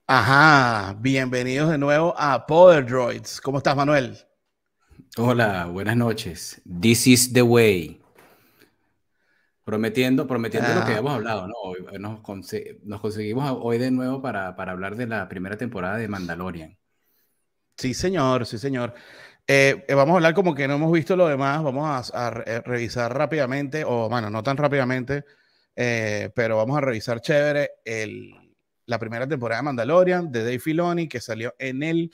Ajá, bienvenidos de nuevo a Power Droids. ¿Cómo estás, Manuel? Hola, buenas noches. This is the way. Prometiendo lo que Ah, habíamos hablado, ¿no? Nos conseguimos hoy de nuevo para hablar de la primera temporada de Mandalorian. sí, señor, sí, señor. Vamos a hablar como que no hemos visto lo demás. Vamos a revisar rápidamente, o bueno, no tan rápidamente, pero vamos a revisar chévere la primera temporada de Mandalorian de Dave Filoni que salió en el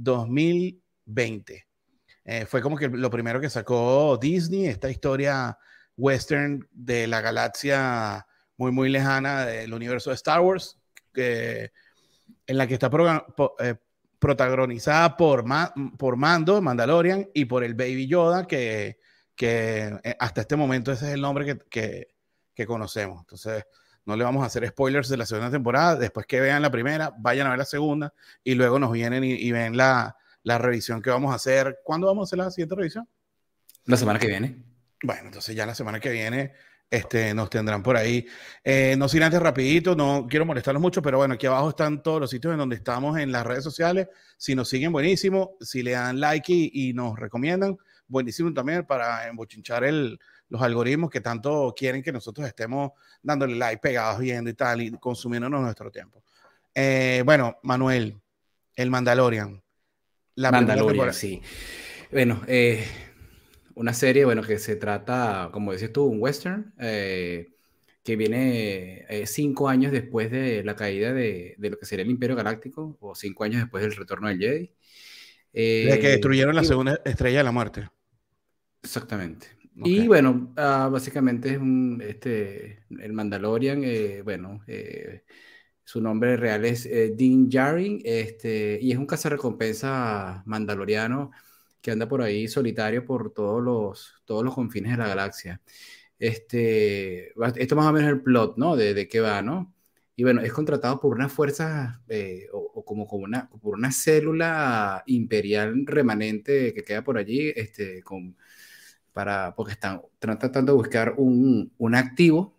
2020. Fue como que lo primero que sacó Disney, esta historia western de la galaxia muy, muy lejana del universo de Star Wars, que, en la que está protagonizada por Mando, Mandalorian, y por el Baby Yoda, que hasta este momento ese es el nombre que conocemos. Entonces, no le vamos a hacer spoilers de la segunda temporada. Después que vean la primera, vayan a ver la segunda y luego nos vienen y ven la revisión que vamos a hacer. ¿Cuándo vamos a hacer la siguiente revisión? La semana que viene. Bueno, entonces ya la semana que viene nos tendrán por ahí. No sin antes rapidito, no quiero molestarlos mucho, pero bueno, aquí abajo están todos los sitios en donde estamos en las redes sociales. Si nos siguen, buenísimo. Si le dan like y nos recomiendan, buenísimo también para embochinchar los algoritmos que tanto quieren que nosotros estemos dándole like, pegados, viendo y tal, y consumiéndonos nuestro tiempo. Bueno, Manuel, el Mandalorian, la primera Mandalorian, temporada. sí. Bueno, una serie, bueno, que se trata, como dices tú, un western, que viene 5 años después de la caída de lo que sería el Imperio Galáctico, o 5 años después del retorno del Jedi. Desde que destruyeron la Y segunda estrella de la muerte. exactamente. Ok. Y bueno, básicamente es el Mandalorian, bueno, su nombre real es Din Djarin, y es un cazarrecompensa mandaloriano que anda por ahí solitario por todos los confines de la galaxia. Esto más o menos es el plot, ¿no? De qué va, ¿no? Y bueno, es contratado por una fuerza, o por una célula imperial remanente que queda por allí, porque están tratando de buscar un activo,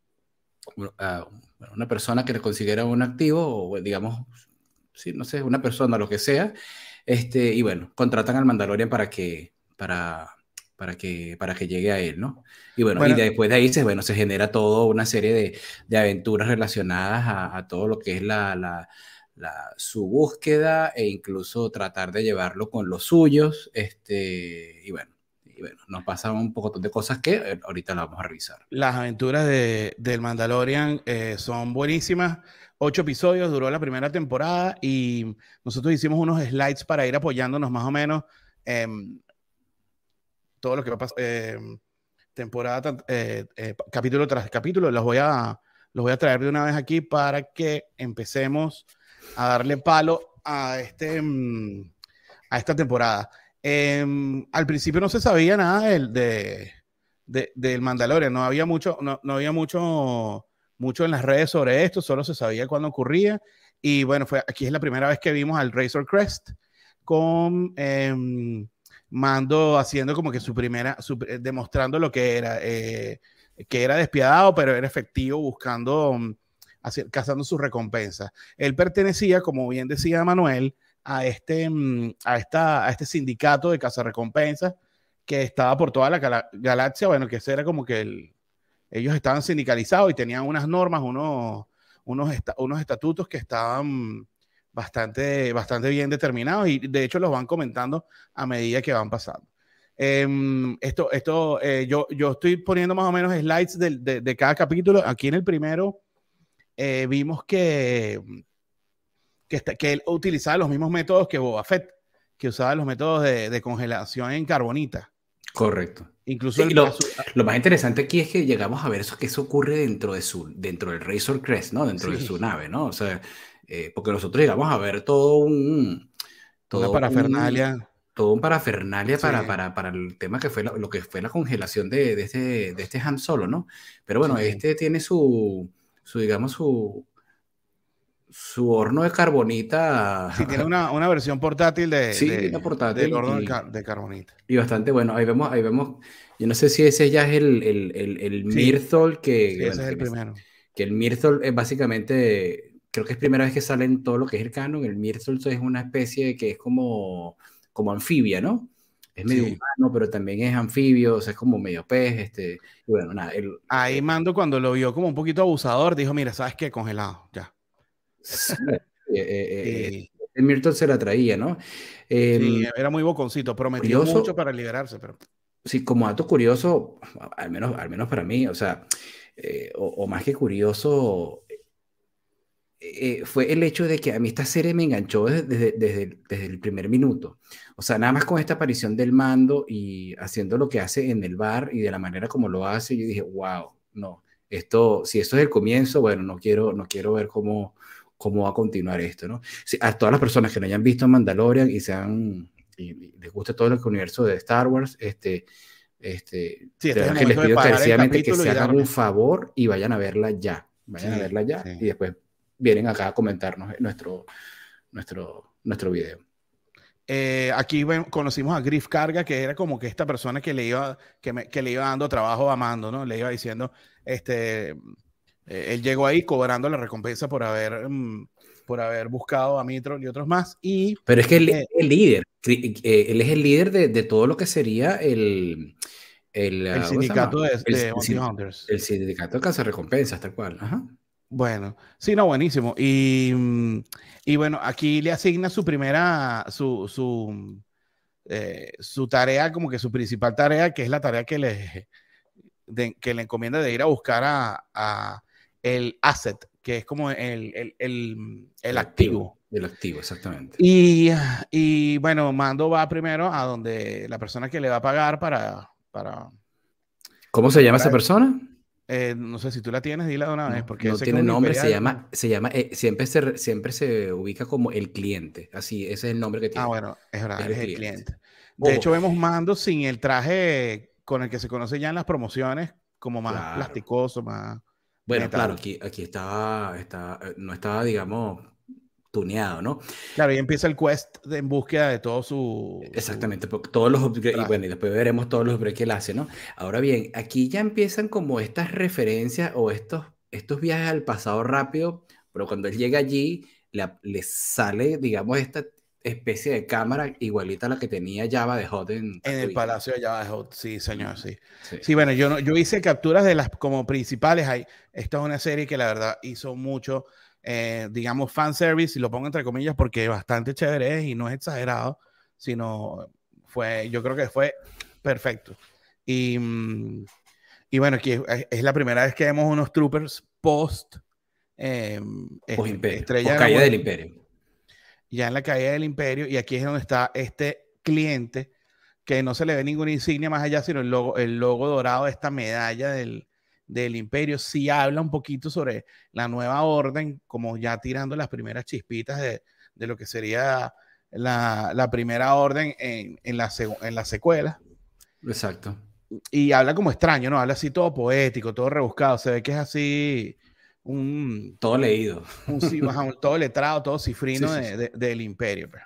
una persona que les considera un activo, o digamos, sí, no sé, una persona, lo que sea, y bueno, contratan al Mandalorian para que llegue a él, ¿no? Y bueno, y Bueno, después de ahí bueno, se genera toda una serie de aventuras relacionadas a todo lo que es su búsqueda e incluso tratar de llevarlo con los suyos, y bueno, nos pasan un poco de cosas que ahorita las vamos a revisar. las aventuras del Mandalorian son buenísimas. 8 episodios duró la primera temporada y nosotros hicimos unos slides para ir apoyándonos más o menos todo lo que va a pasar capítulo tras capítulo. Los voy a traer de una vez aquí para que empecemos a darle palo a esta temporada. Al principio no se sabía nada del Mandalorian, no había no había mucho en las redes sobre esto, solo se sabía cuándo ocurría. Y bueno, aquí es la primera vez que vimos al Razor Crest con Mando haciendo como que demostrando lo que era despiadado, pero era efectivo buscando, cazando sus recompensas. Él pertenecía, como bien decía Manuel, a este sindicato de cazarrecompensas que estaba por toda la galaxia. Bueno, que ese era como que ellos estaban sindicalizados y tenían unas normas, unos estatutos que estaban bastante, bastante bien determinados y de hecho los van comentando a medida que van pasando. Yo estoy poniendo más o menos slides de cada capítulo. Aquí en el primero vimos que él utilizaba los mismos métodos que Boba Fett, que usaba los métodos de congelación en carbonita. Correcto. Incluso Sí, lo más interesante aquí es que llegamos a ver que eso ocurre dentro del Razor Crest, ¿no? Dentro de sí, su nave, ¿no? O sea, porque nosotros llegamos a ver una todo un, parafernalia. todo un parafernalia Sí, para el tema que fue lo que fue la congelación de este Han Solo, ¿no? Pero bueno, sí. este tiene digamos, su horno de Sí, tiene carbonita, una versión portátil sí, una del portátil horno de carbonita. y bastante bueno. Ahí vemos, yo no sé si ese ya es el Sí, Mirthol, sí, ese bueno, es el primero. que el Mirthol es básicamente creo que es primera vez que sale en todo lo que es el canon. El Myrtle es una especie que es como anfibia, ¿no? Es medio Sí. humano, pero también es anfibio, o sea, es como medio pez, y bueno, nada, Ahí Mando cuando lo vio como un poquito abusador, dijo, mira, ¿sabes qué? Congelado, ya. sí, Y el Myrtle se la traía, ¿no? sí, Em, era muy boconcito, prometió mucho curioso, para liberarse, pero sí, como dato curioso, al menos para mí, o sea, o más que curioso, fue el hecho de que a mí esta serie me enganchó desde el primer minuto. O sea, nada más con esta aparición del Mando y haciendo lo que hace en el bar y de la manera como lo hace, yo dije, wow, no, si esto es el comienzo, bueno, no quiero ver cómo va a continuar esto, ¿no? Sí, a todas las personas que no hayan visto Mandalorian y les guste todo el universo de Star Wars, sí, de este es el verdad que les momento de pido parar el encarecidamente que capítulo se y hagan un darle. favor y vayan a verla ya. Vayan a Sí, verla ya sí. y después vienen acá a comentarnos nuestro video. Aquí conocimos a Griff Carga, que era como que esta persona que que le iba dando trabajo a Mando, ¿no? Le iba diciendo, él llegó ahí cobrando la recompensa por haber buscado a Mitro y otros más. Y Pero es que él es eh, el líder, él es el líder de todo lo que sería el ¿cómo se llama? sindicato El, de el Bounty sin- Hunters. el sindicato de cazarrecompensas, tal cual. Ajá. Bueno, sí, no, buenísimo. Y bueno, aquí le asigna su primera, su tarea, como que su principal tarea, que es la tarea que le encomienda de ir a buscar a el asset, que es como el activo. El activo, exactamente. Y, y bueno, Mando va primero a donde la persona que le va a pagar ¿Cómo se llama esa para persona? no sé si tú la tienes, dila de una vez, No, porque no sé que es tiene un nombre, imperial. siempre se ubica como el cliente, así, ese es el nombre que Ah, tiene, bueno, es verdad, es él el es el cliente. cliente. De Ojo, hecho, vemos Mando sin el traje con el que se conoce ya en las promociones, como más claro. plasticoso, más Bueno, claro, metal. aquí no estaba, digamos, tuneado, ¿no? Claro, y empieza el quest en búsqueda de todo su Exactamente, porque todos los upgrades, y traje. bueno, y después veremos todos los upgrades que él hace, ¿no? Ahora bien, aquí ya empiezan como estas referencias o estos viajes al pasado rápido, pero cuando él llega allí, le sale, digamos, esta especie de cámara igualita a la que tenía Jabba de Hutt en En el Tatooine, ¿no? Palacio de Jabba the Hutt, sí, señor, Ujú. sí. Sí. Sí, bueno, yo, no, yo hice capturas de las como principales. Esta es una serie que la verdad hizo mucho, digamos, fanservice, y lo pongo entre comillas porque bastante chévere es y no es exagerado, sino yo creo que fue perfecto. Y, y bueno, aquí es la primera vez que vemos unos troopers post eh, Post-imperio, Estrella de la post-caída del Muerte, imperio. ya en la caída del imperio, y aquí es donde está este cliente que no se le ve ninguna insignia más allá, sino el logo dorado de esta medalla del imperio. Sí habla un poquito sobre la nueva orden, como ya tirando las primeras chispitas de lo que sería la primera orden en la secuela. Exacto. Y habla como extraño, ¿no? Habla así todo poético, todo rebuscado. Se ve que es así un, Todo leído. todo letrado, todo Sí, cifrino sí, sí. del imperio. Pues.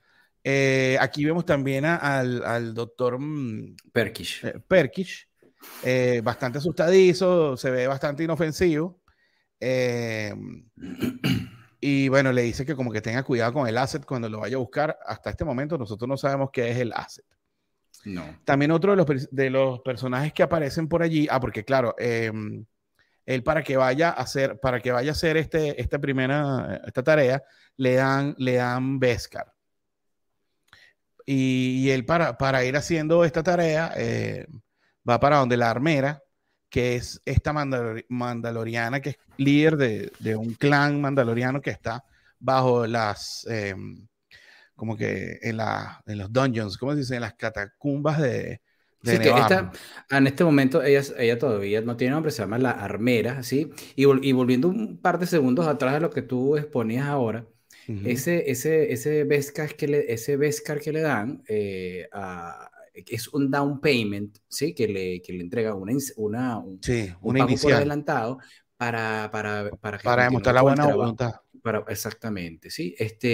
Aquí vemos también al doctor Perkish. Perkish, bastante asustadizo, se ve bastante inofensivo. eh, y bueno, le dice que como que tenga cuidado con el asset cuando lo vaya a buscar. Hasta este momento nosotros no sabemos qué es el asset. No. También otro de los personajes que aparecen por allí, porque claro, él para que vaya a hacer esta tarea, le dan Beskar. Y él para ir haciendo esta tarea va para donde la armera, que es esta mandaloriana, que es líder de un clan mandaloriano que está bajo como que en los dungeons, ¿cómo se dice? En las catacumbas de Sí, que Nevarro. en este momento ella todavía no tiene nombre, se llama la armera, ¿sí? Y volviendo un par de segundos atrás de lo que tú exponías ahora, Ujú. ese Beskar que le dan es un down payment, ¿sí? Que le entrega Sí, un una pago por inicial, adelantado para que para demostrar continúe la con el buena trabajo. voluntad. Exactamente, ¿sí?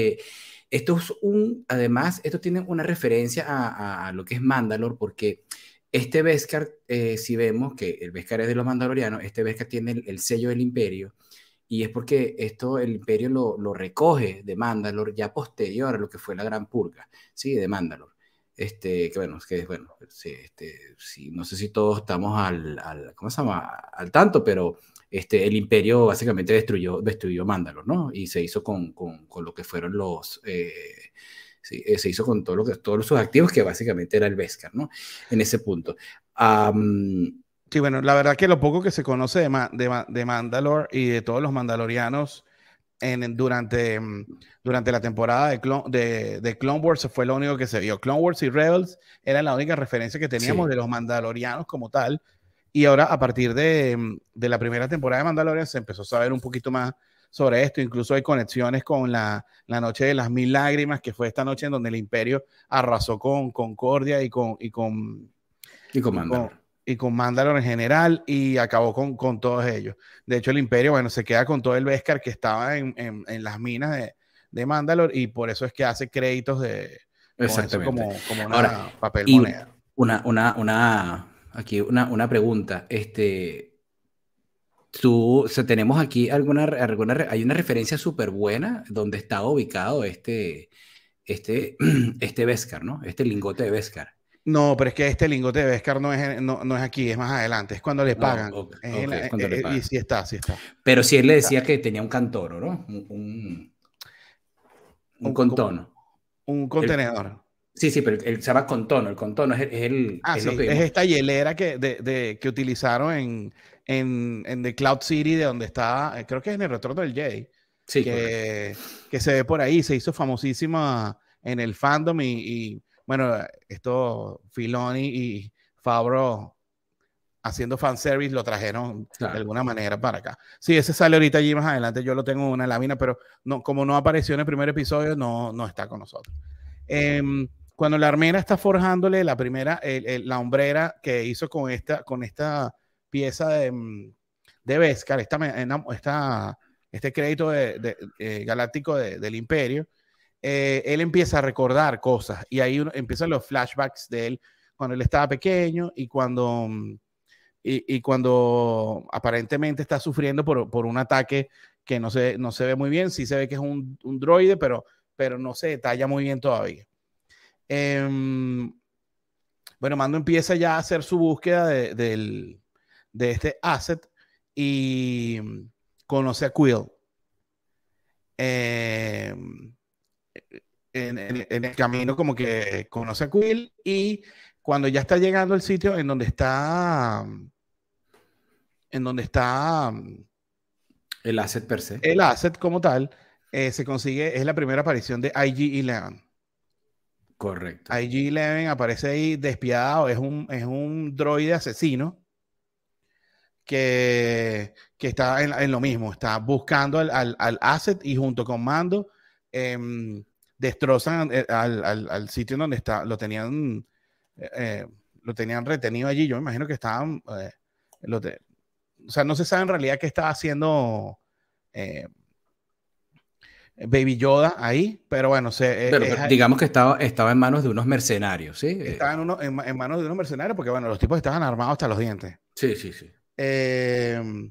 Además, esto tiene una referencia a lo que es Mandalore, porque este Beskar, si vemos que el Beskar es de los mandalorianos, este Beskar tiene el sello del imperio, y es porque esto el Imperio lo recoge de Mandalore ya posterior a lo que fue la Gran Purga, ¿sí? De Mandalore. Que bueno, sí, sí, no sé si todos estamos ¿cómo se llama? Al tanto, pero el Imperio básicamente destruyó Mandalore, ¿no? Y se hizo con lo que fueron sí, se hizo con todos sus activos, que básicamente era el Beskar, ¿no? En ese punto. Sí, bueno, la verdad que lo poco que se conoce de Mandalore y de todos los mandalorianos durante la temporada de Clone Wars fue lo único que se vio. Clone Wars y Rebels eran la única referencia que teníamos Sí, de los mandalorianos como tal. Y ahora, a partir de la primera temporada de Mandalorian, se empezó a saber un poquito más sobre esto. Incluso hay conexiones con la Noche de las Mil Lágrimas, que fue esta noche en donde el Imperio arrasó con Concordia y con y con, Mandalore. y con Mandalore en general y acabó con todos ellos. De hecho, el Imperio, bueno, se queda con todo el Beskar que estaba en las minas de Mandalore y por eso es que hace créditos con eso Exactamente. como Ahora, una papel y moneda. aquí una pregunta. O sea, tenemos aquí hay una referencia súper buena donde está ubicado este Beskar, ¿no? Este lingote de Beskar. No, pero es que este lingote de Beskar no es aquí, es más adelante, es cuando le No, pagan. ok, ok, es cuando le Y pagan. sí está, sí está. Pero sí él le Está. decía que tenía un cantoro, ¿no? Un Como contono. un El, contenedor. sí, sí, pero él se llama contono. El contono Ah, es lo sí, que es vimos. esta hielera que utilizaron en The Cloud City, de donde está, creo que es en el Retorno del Jedi, Sí, correcto. que se ve por ahí, se hizo famosísima en el fandom bueno, esto Filoni y Favreau haciendo fanservice lo trajeron de Claro. alguna manera para acá. Sí, ese sale ahorita allí más adelante, yo lo tengo en una lámina, pero no, como no apareció en el primer episodio, no está con nosotros. Cuando la armera está forjándole la primera, la hombrera que hizo con esta pieza de Beskar, este crédito galáctico del Imperio, él empieza a recordar cosas y ahí empiezan los flashbacks de él cuando él estaba pequeño y cuando aparentemente está sufriendo por un ataque que no se ve muy bien. Sí se ve que es un droide, pero no se detalla muy bien todavía. Bueno, Mando empieza ya a hacer su búsqueda de este asset y conoce a Quill. Eh, en el camino como que conoce a Quill y cuando ya está llegando al sitio en donde está El asset per se. el asset como tal, se consigue, es la primera aparición de IG-11. Correcto. IG-11 aparece ahí despiadado, es un droide asesino que está en lo mismo, está buscando al asset y junto con Mando destrozan al sitio en donde lo tenían retenido allí. Yo me imagino que estaban, o sea, no se sabe en realidad qué estaba haciendo eh, Baby Yoda ahí, pero bueno, Pero digamos que estaba en manos de unos mercenarios, ¿sí? estaba en manos de unos mercenarios porque bueno, los tipos estaban armados hasta los dientes. Sí, sí, sí. Eh,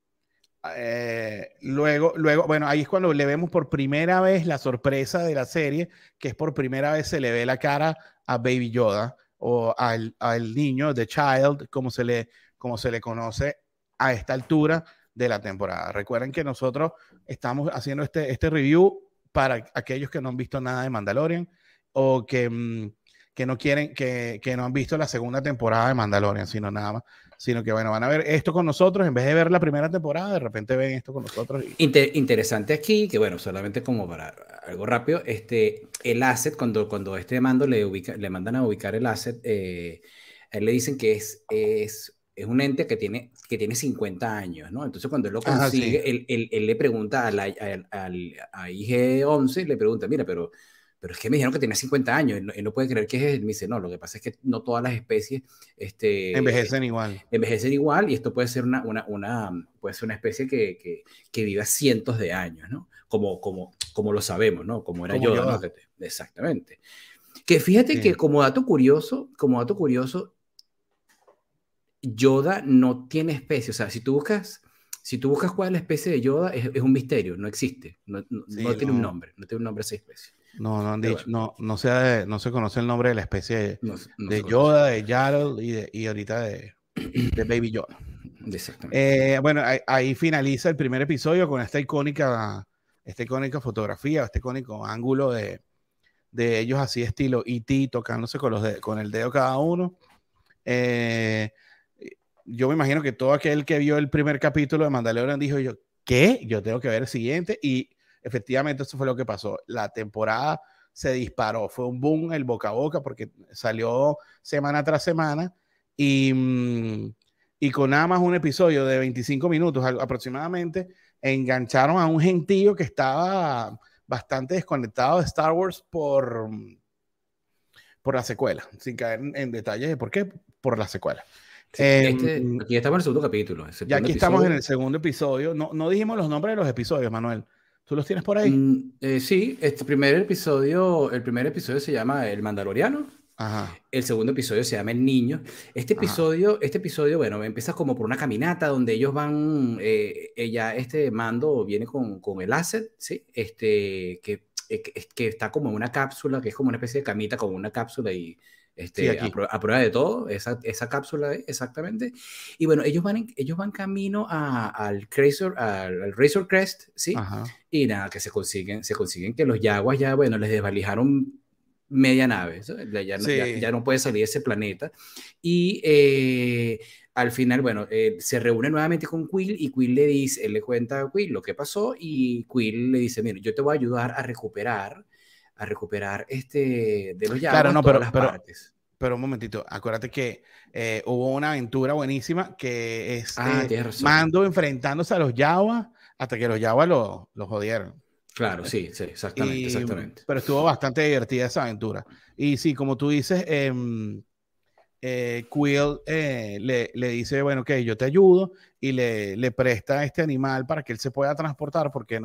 luego, bueno, ahí es cuando le vemos por primera vez la sorpresa de la serie, que es por primera vez se le ve la cara a Baby Yoda o al niño, The Child, como se le conoce a esta altura de la temporada. Recuerden que nosotros estamos haciendo este review para aquellos que no han visto nada de Mandalorian o que no quieren, que no han visto la segunda temporada de Mandalorian, sino nada más sino que bueno, van a ver esto con nosotros, en vez de ver la primera temporada, de repente ven esto con nosotros. Interesante aquí, que bueno, solamente como para algo rápido, el asset, cuando este mando le mandan a ubicar el asset, a él le dicen que es un ente que tiene 50 años, ¿no? Entonces cuando él lo Ajá, sí. consigue, él le pregunta a IG-11, le pregunta, mira, pero es que me dijeron que tenía 50 años, él no puede creer que es él. Me dice, no, lo que pasa es que no todas las especies Envejecen igual. envejecen igual y esto puede ser puede ser una especie que viva cientos de años, ¿no? Como lo sabemos, ¿no? Como era Como Yoda, ¿no? Yoda. Exactamente. Que fíjate que Sí. como dato curioso, Yoda no tiene especie. O sea, si tú buscas Si tú buscas cuál es la especie de Yoda, es un misterio, no existe, Sí, no tiene un nombre, no tiene un nombre esa especie. no han Pero dicho, bueno, no se conoce el nombre de la especie no se de conoce. Yoda, de Yaddle y ahorita de Baby Yoda. Exactamente. Bueno, ahí finaliza el primer episodio con esta icónica fotografía, este icónico ángulo de ellos así estilo E.T. tocándose con el dedo cada uno. Eh, yo me imagino que todo aquel que vio el primer capítulo de Mandalorian dijo yo, ¿qué? Yo tengo que ver el siguiente y efectivamente eso fue lo que pasó. La temporada se disparó, fue un boom el boca a boca porque salió semana tras semana y con nada más un episodio de 25 minutos aproximadamente, engancharon a un gentío que estaba bastante desconectado de Star Wars por la secuela, sin caer en detalles de por qué, por la secuela. Sí, aquí estamos en el segundo capítulo, el Ya segundo aquí estamos en episodio. el segundo episodio. No dijimos los nombres de los episodios, Manuel. ¿Tú los tienes por ahí? Sí, el primer episodio se llama El Mandaloriano. Ajá, El segundo episodio se llama El Niño. ajá. Este episodio, bueno, empieza como por una caminata donde ellos van, ella, este mando viene con el asset, ¿sí? Que está como en una cápsula, que es como una especie de camita con una cápsula y Sí, aquí. a prueba de todo, esa cápsula exactamente. Y bueno, ellos van camino al Razor Crest, ¿sí? Ajá. Y nada, que se consiguen que los Yaguas ya, bueno, les desvalijaron media nave, ¿sabes? Sí. Ya no puede salir de ese planeta. Y al final, bueno, se reúne nuevamente con Quill y Quill le dice, él le cuenta a Quill lo que pasó y Quill le dice, mira, yo te voy a ayudar a recuperar de los Claro, Yaguas no, todas las partes. pero un momentito. Acuérdate que hubo una aventura buenísima que es Ah, tienes razón. Mando enfrentándose a los Yawa hasta que los Yawa lo jodieron. Claro, sí, sí, exactamente, exactamente. Pero estuvo bastante divertida esa aventura. Y sí, como tú dices, Quill le dice, bueno, que yo te ayudo y le presta este animal para que él se pueda transportar porque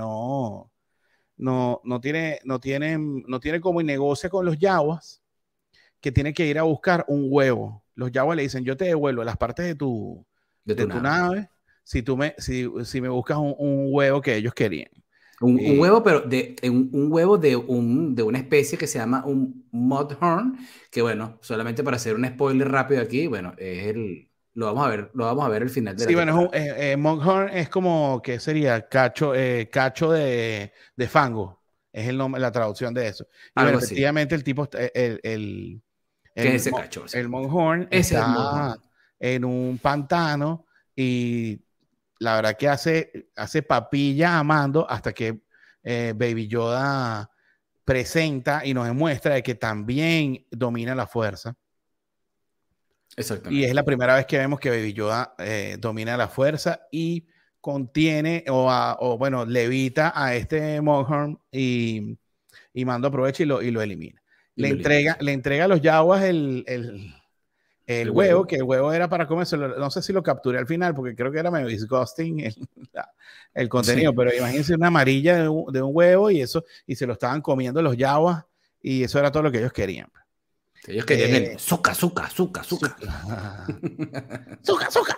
no tiene como negocia con los yaguas que tiene que ir a buscar un huevo. Los yaguas le dicen, yo te devuelvo las partes De de tu tu nave. nave si me buscas un huevo que ellos querían. Un huevo, pero un huevo de una especie que se llama un Mudhorn, que bueno, solamente para hacer un spoiler rápido aquí, bueno, lo vamos a ver al final de la Sí, bueno, temporada. Monkhorn es como que sería cacho de fango, es el nombre, la traducción de eso. Y bueno, Algo así. efectivamente el tipo, ¿Qué es ese cacho, el básicamente? Monkhorn Ese es el está Mudhorn. en un pantano y la verdad que hace papilla a Mando hasta que Baby Yoda presenta y nos demuestra de que también domina la fuerza. Y es Exactamente. la primera vez que vemos que Baby Yoda domina la fuerza y contiene o bueno, levita a este Monkhorn y Mando aprovecha y lo elimina. Y lo elimina, sí. Le entrega a los Yaguas el El huevo, huevo. que el huevo era para comerse. No sé si lo capturé al final porque creo que era medio disgusting el contenido, Sí. pero imagínense una amarilla de un huevo y eso, y se lo estaban comiendo los Yaguas y eso era todo lo que ellos querían. Ellos querían el Eh, zuca, zuca, zuca, zuca. ¡Zuca, zuca!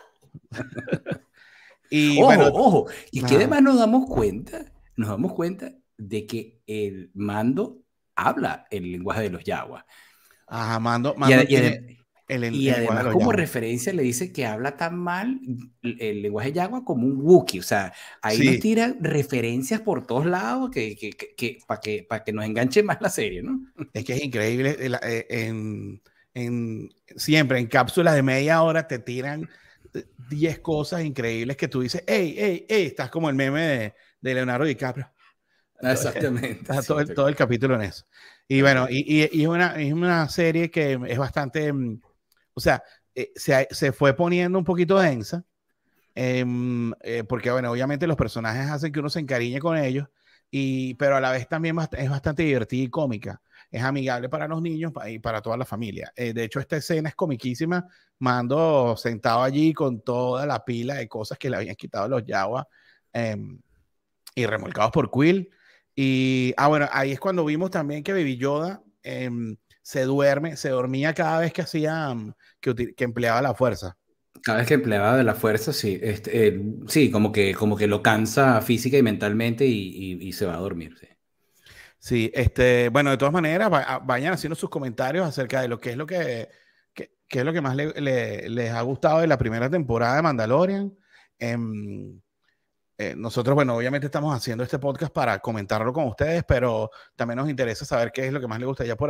Y Ojo, bueno, ojo. Y que ajá, además nos damos cuenta de que el mando habla el lenguaje de los yaguas. ajá, Y, Mando entiende y el lenguaje de además los como Yaguas. referencia le dice que habla tan mal el lenguaje yagua como un Wookiee. O sea, ahí nos Sí, tira referencias por todos lados para que nos enganche más la serie, ¿no? es que es increíble. Siempre en cápsulas de media hora te tiran 10 cosas increíbles que tú dices, hey, hey, hey, estás como el meme de Leonardo DiCaprio. Exactamente, Está sí. todo el capítulo en eso. Y Tal bueno, cual. es una serie que es bastante, o sea, se fue poniendo un poquito densa, porque bueno, obviamente los personajes hacen que uno se encariñe con ellos, pero a la vez también es bastante divertida y cómica. Es amigable para los niños y para toda la familia. De hecho, esta escena es comiquísima. Mando sentado allí con toda la pila de cosas que le habían quitado los Yawa y remolcados por Quill. Bueno, ahí es cuando vimos también que Baby Yoda se dormía cada vez que hacía, que empleaba la fuerza. Cada vez que empleaba de la fuerza, sí, sí, como que lo cansa física y mentalmente y se va a dormir, sí. Sí, bueno, de todas maneras, vayan haciendo sus comentarios acerca de lo que es lo qué es lo que más les ha gustado de la primera temporada de Mandalorian. Em, nosotros, bueno, obviamente estamos haciendo este podcast para comentarlo con ustedes, pero también nos interesa saber qué es lo que más les gusta. Ya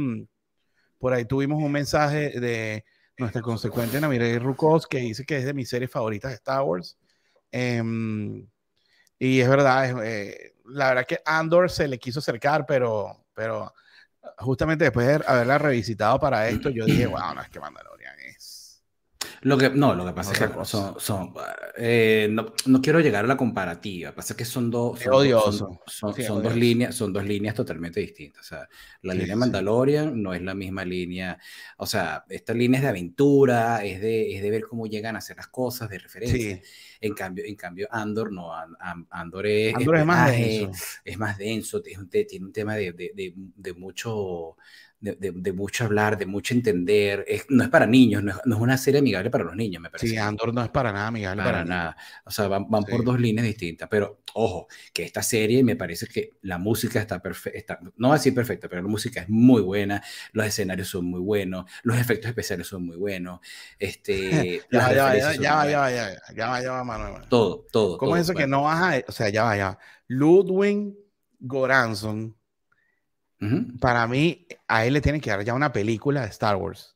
por ahí tuvimos un mensaje de nuestra consecuente Namirei Rukos que dice que es de mis series favoritas de Star Wars. Em, y es verdad, la verdad que Andor se le quiso acercar, pero justamente después de haberla revisitado para esto, yo dije, wow, no es que Mandalorian Lo que es pasa es que, otra bueno, cosa. no quiero llegar a la comparativa. Pasa que Es odioso. Sí, es son dos odioso. líneas, son dos líneas totalmente distintas. O sea, la Sí, línea sí. Mandalorian no es la misma línea. O sea, esta línea es de aventura, es de ver cómo llegan a hacer las cosas, de referencia. Sí. En cambio, Andor no. Andor es Andor es más espionaje, denso. es más denso, tiene un tema de mucho de mucho hablar, de mucho entender. No es para niños, no es una serie amigable para los niños, me Sí, parece a mí. Andor no es para nada amigable para Para niños. nada. O sea, van por Sí. dos líneas distintas. Pero ojo, que esta serie me parece que la música está perfecta. No va a decir perfecta, pero la música es muy buena. Los escenarios son muy buenos. Los efectos especiales son muy buenos. Ya Las va, ya va, referencias ya, son ya muy va, ya buenas. va, ya va, Manuel. Todo, todo, ¿Cómo es todo. eso que Bueno. no vas a, o sea, ya va, ya va. Ludwig Göransson, Ujú. para mí, a él le tienen que dar ya una película de Star Wars.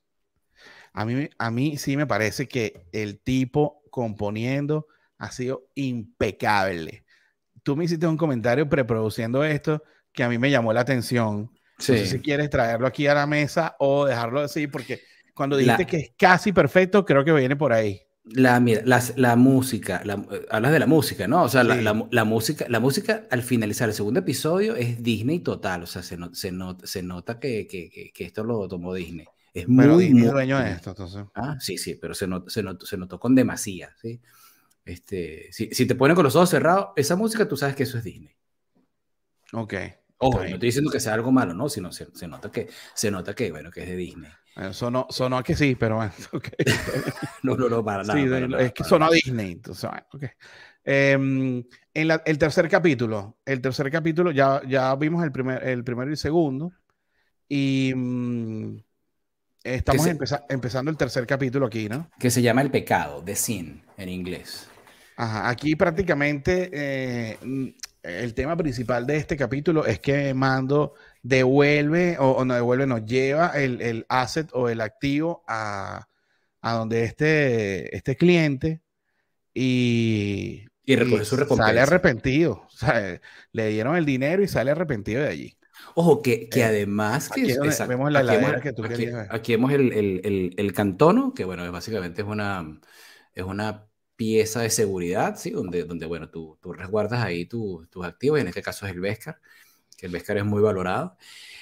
A mí sí me parece que el tipo componiendo ha sido impecable. Tú me hiciste un comentario preproduciendo esto que a mí me llamó la atención. No sé si Sí. quieres traerlo aquí a la mesa o dejarlo así, porque cuando dijiste que La, es casi perfecto, creo que viene por ahí. Mira, la música, hablas de la música, ¿no? O sea, Sí, la música al finalizar el segundo episodio es Disney total, o sea, se nota que esto lo tomó Disney. Es bueno, muy, Disney es muy dueño de buena. esto, entonces. Ah, sí, sí, pero se notó con demasía, ¿sí? Si te ponen con los ojos cerrados, esa música tú sabes que eso es Disney. Ok, está Ojo, y no bien. estoy diciendo que sea algo malo, ¿no? Sino se nota que, bueno, que es de Disney. Bueno, sonó a que sí, pero bueno, ok, está bien. No, no, no, Sí, para nada, es que para sonó a nada. Disney, entonces, bueno, ok. El tercer capítulo, ya vimos el primero y el segundo, y Que estamos se, empezando el tercer capítulo aquí, ¿no? que se llama El pecado, The Sin, en inglés. Ajá, aquí prácticamente el tema principal de este capítulo es que Mando devuelve, o no devuelve, nos lleva el asset o el activo a donde este cliente Y y recoge su sale recompensa. arrepentido. O sea, le dieron el dinero y sale arrepentido de allí. Ojo, que Eh, además que aquí es es, donde exacto, vemos la heladera que tú querías ver. aquí vemos el cantono, que bueno, básicamente es una pieza de seguridad, ¿sí? Donde bueno, tú resguardas ahí tus activos, y en este caso es el Beskar, que el Beskar es muy valorado.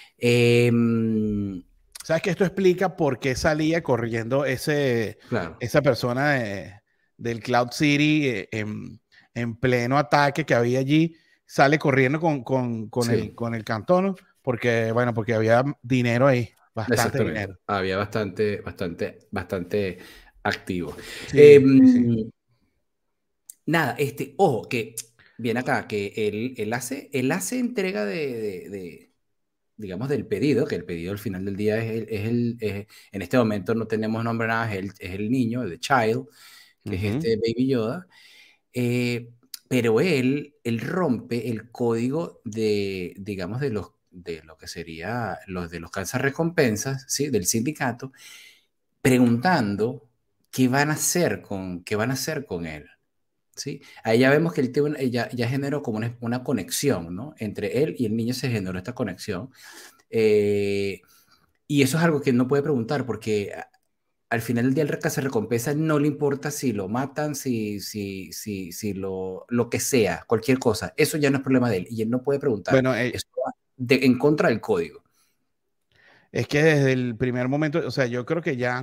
Em, ¿Sabes que esto explica por qué salía corriendo claro, esa persona del Cloud City en pleno ataque que había allí? Sale corriendo sí, con el cantón porque, bueno, porque había dinero ahí, bastante exactamente. dinero. Había bastante activo. Sí, sí, sí. Em, Nada, ojo, que viene acá, que él hace entrega digamos, del pedido, que el pedido al final del día en este momento no tenemos nombre nada, es el niño, el child, que es Ujú. este Baby Yoda, pero él rompe el código digamos, de lo que sería los de los recompensas, ¿sí? Del sindicato, preguntando qué van a hacer con él. ¿Sí? Ahí ya vemos que ya generó como una conexión, ¿no? Entre él y el niño se generó esta conexión. Eh, y eso es algo que no puede preguntar porque al final del día el recompensa no le importa si lo matan, si lo que sea, cualquier cosa. Eso ya no es problema de él y él no puede preguntar. Bueno, Eso va en contra del código. es que desde el primer momento, o sea, yo creo que ya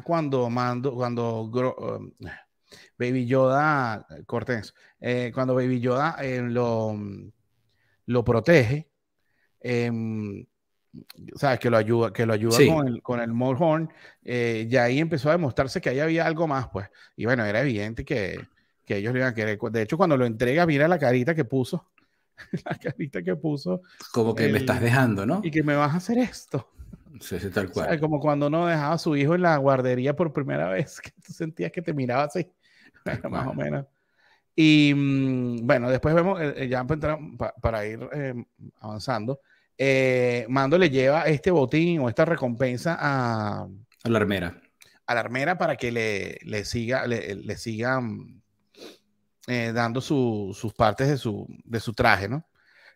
Baby Yoda, Cortés, cuando Baby Yoda lo protege, em, sabes, que lo ayuda Sí, con el Mulhorn, ya ahí empezó a demostrarse que ahí había algo más, pues. Y bueno, era evidente que ellos le iban a querer. De hecho, cuando lo entrega, mira la carita que puso, la carita que puso, como que me estás el, dejando, y ¿no? que me vas a hacer esto. Sí, sí, tal ¿Sabes? cual. Como cuando uno dejaba a su hijo en la guardería por primera vez, que tú sentías que te miraba así, Tal más o cual. menos. Y bueno, después vemos, ya para ir avanzando, Mando le lleva este botín o esta recompensa A la armera. a la armera para que le sigan dando sus partes de su traje, ¿no?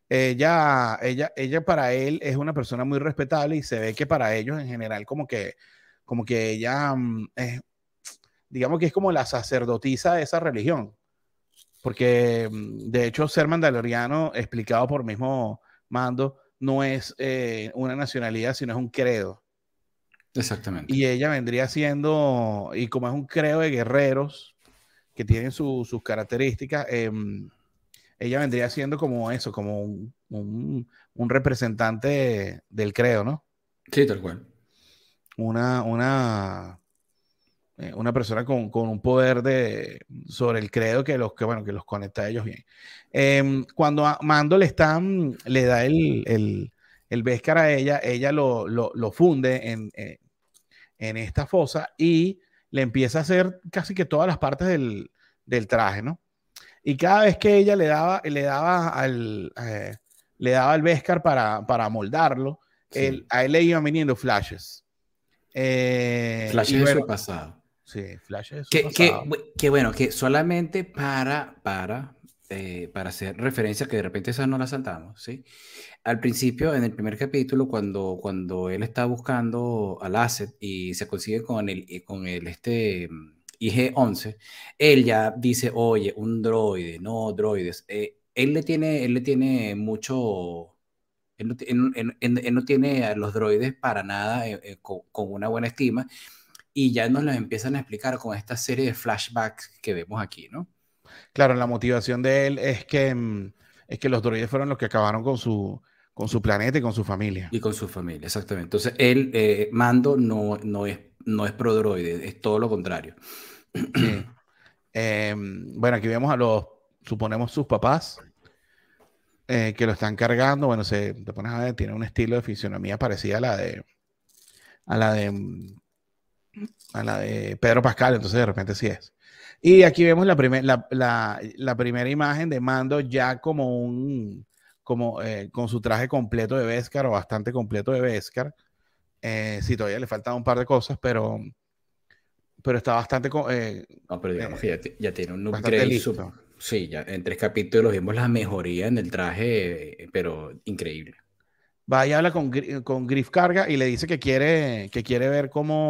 Ella para él es una persona muy respetable y se ve que para ellos en general como que ella es, digamos que es como la sacerdotisa de esa religión, porque de hecho ser mandaloriano, explicado por mismo Mando, no es una nacionalidad, sino es un credo. Exactamente. Y ella vendría siendo, y como es un credo de guerreros que tienen sus características, ella vendría siendo como eso, como un representante del credo, ¿no? Sí, tal cual. Una, una, una persona con un poder sobre el credo bueno, que los conecta a ellos bien. Cuando a Mando le da el Beskar a ella, ella lo funde en esta fosa y le empieza a hacer casi que todas las partes del traje, ¿no? Y cada vez que ella le daba el Beskar para moldarlo, Sí. a él le iban viniendo flashes. Flash Y de bueno, su pasado. sí, flashes de su Que, pasado. que bueno, que solamente para hacer referencia, que de repente esa no la saltamos, ¿sí? Al principio, en el primer capítulo, cuando él está buscando al Asset y se consigue con el IG-11, él ya dice, oye, un droide, no droides. Él le tiene mucho, él no tiene a los droides para nada con una buena estima y ya nos los empiezan a explicar con esta serie de flashbacks que vemos aquí, ¿no? Claro, la motivación de él es que los droides fueron los que acabaron con su planeta y con su familia. Y con su familia, exactamente. Entonces, él, Mando, no es pro droide, es todo lo contrario. Sí. Bueno, aquí vemos a suponemos, sus papás que lo están cargando. Bueno, te pones a ver, tiene un estilo de fisionomía parecida a la de, a la de Pedro Pascal, entonces de repente sí es. Y aquí vemos la primera imagen de Mando ya con su traje completo de Beskar o bastante completo de Beskar. Sí, todavía le faltan un par de cosas, pero está No, pero digamos que ya tiene un bastante upgrade. listo. Sí, ya en 3 capítulos vimos la mejoría en el traje, pero increíble. Va y habla con Griff Carga y le dice que quiere ver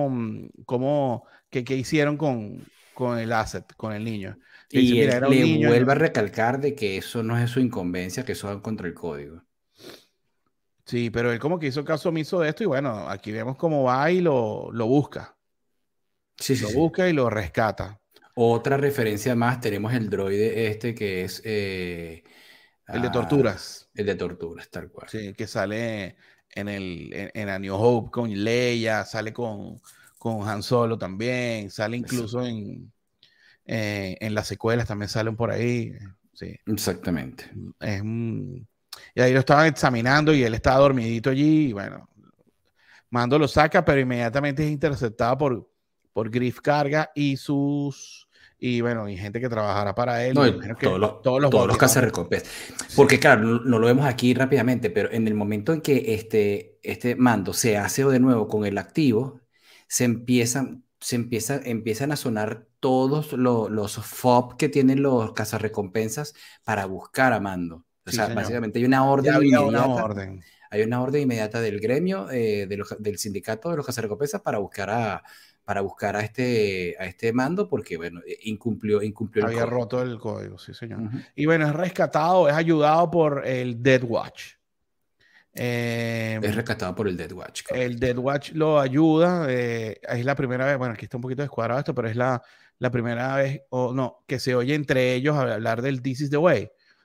qué hicieron con el asset, con el niño. Le dice, Y mira, él era un le niño. vuelve a recalcar de que eso no es su incumbencia, que eso va contra el código. Sí, pero él como que hizo caso omiso de esto y bueno, aquí vemos cómo va y lo busca. Sí, sí, Lo sí. busca y lo rescata. Otra referencia más, tenemos el droide este que es El de torturas, el de torturas, tal cual. sí, que sale en A New Hope con Leia, sale con Han Solo también, sale incluso en las secuelas también salen por ahí. Sí. Exactamente. Es un- y ahí lo estaban examinando y él estaba dormidito allí y bueno, Mando lo saca, pero inmediatamente es interceptado por Griff Carga y bueno, y gente que trabajará para él y No, me y imagino que todos los todos los bounty hunters. cazarrecompensas. Sí, Porque claro, no lo vemos aquí rápidamente, pero en el momento en que este mando se hace de nuevo con el activo, empiezan a sonar todos los FOB que tienen los cazarrecompensas para buscar a Mando. O sí, sea, señor. básicamente hay una Ya orden había una inmediata, orden. del gremio, del sindicato de los cazarrecompensas para buscar a este mando porque, bueno, incumplió el Había código. roto el código, sí, señor. Ujú. Y bueno, es rescatado, es ayudado por el Death Watch. Eh, Es rescatado por el Death Watch, el correcto. Death Watch lo ayuda. Es la primera vez, bueno, aquí está un poquito descuadrado esto, pero es la primera vez, o no, que se oye entre ellos hablar del This is the way.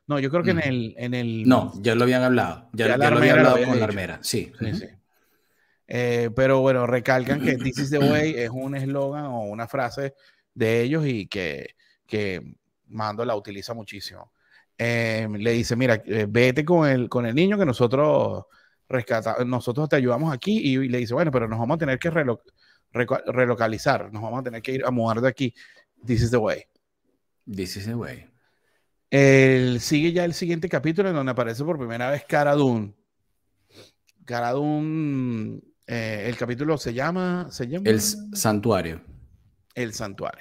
No, yo creo que Mm. en el No, ya lo habían hablado. Ya, ya la ya lo había armera lo hablado había con la dicho. armera. Sí. Sí, sí. Pero bueno, recalcan que This is the way es un eslogan o una frase de ellos y que Mando la utiliza muchísimo. Le dice, mira, vete con el niño que nosotros nosotros te ayudamos aquí y le dice, bueno, pero nos vamos a tener que relocalizar, nos vamos a tener que ir a mudar de aquí. This is the way. This is the way. Sigue ya el siguiente capítulo en donde aparece por primera vez Cara Dune. Cara Dune, el capítulo se llama El santuario. El santuario.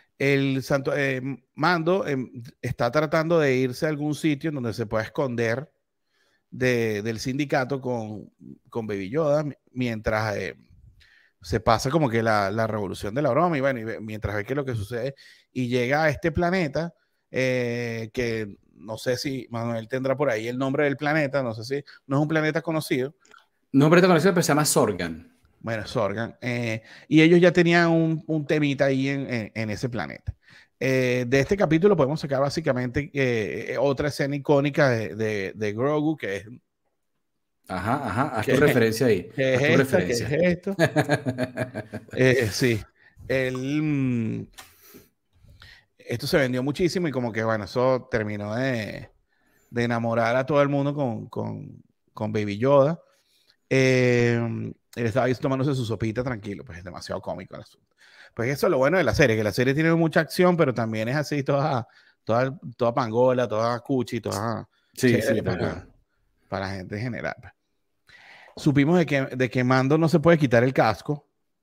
Mando está tratando de irse a algún sitio en donde se pueda esconder del sindicato con Baby Yoda mientras se pasa como que la revolución de la broma y bueno, mientras ve que lo que sucede y llega a este planeta que no sé si Manuel tendrá por ahí el nombre del planeta, no sé si no es un planeta conocido. No es un conocido, pero se llama Sorgan. Bueno, Sorgan. Y ellos ya tenían un temita ahí en ese planeta. De este capítulo podemos sacar básicamente otra escena icónica de Grogu, que es... Ajá, haz tu referencia ahí. ¿Qué es haz tu esta? referencia. ¿Qué es esto? Sí. Esto se vendió muchísimo y como que, bueno, eso terminó de enamorar a todo el mundo con Baby Yoda. Él estaba ahí tomándose su sopita tranquilo, pues es demasiado cómico el asunto. Pues eso es lo bueno de la serie, que la serie tiene mucha acción, pero también es así toda pangola, toda cuchi, toda sí, chévere para la gente en general. Pues. Supimos de que Mando no se puede quitar el casco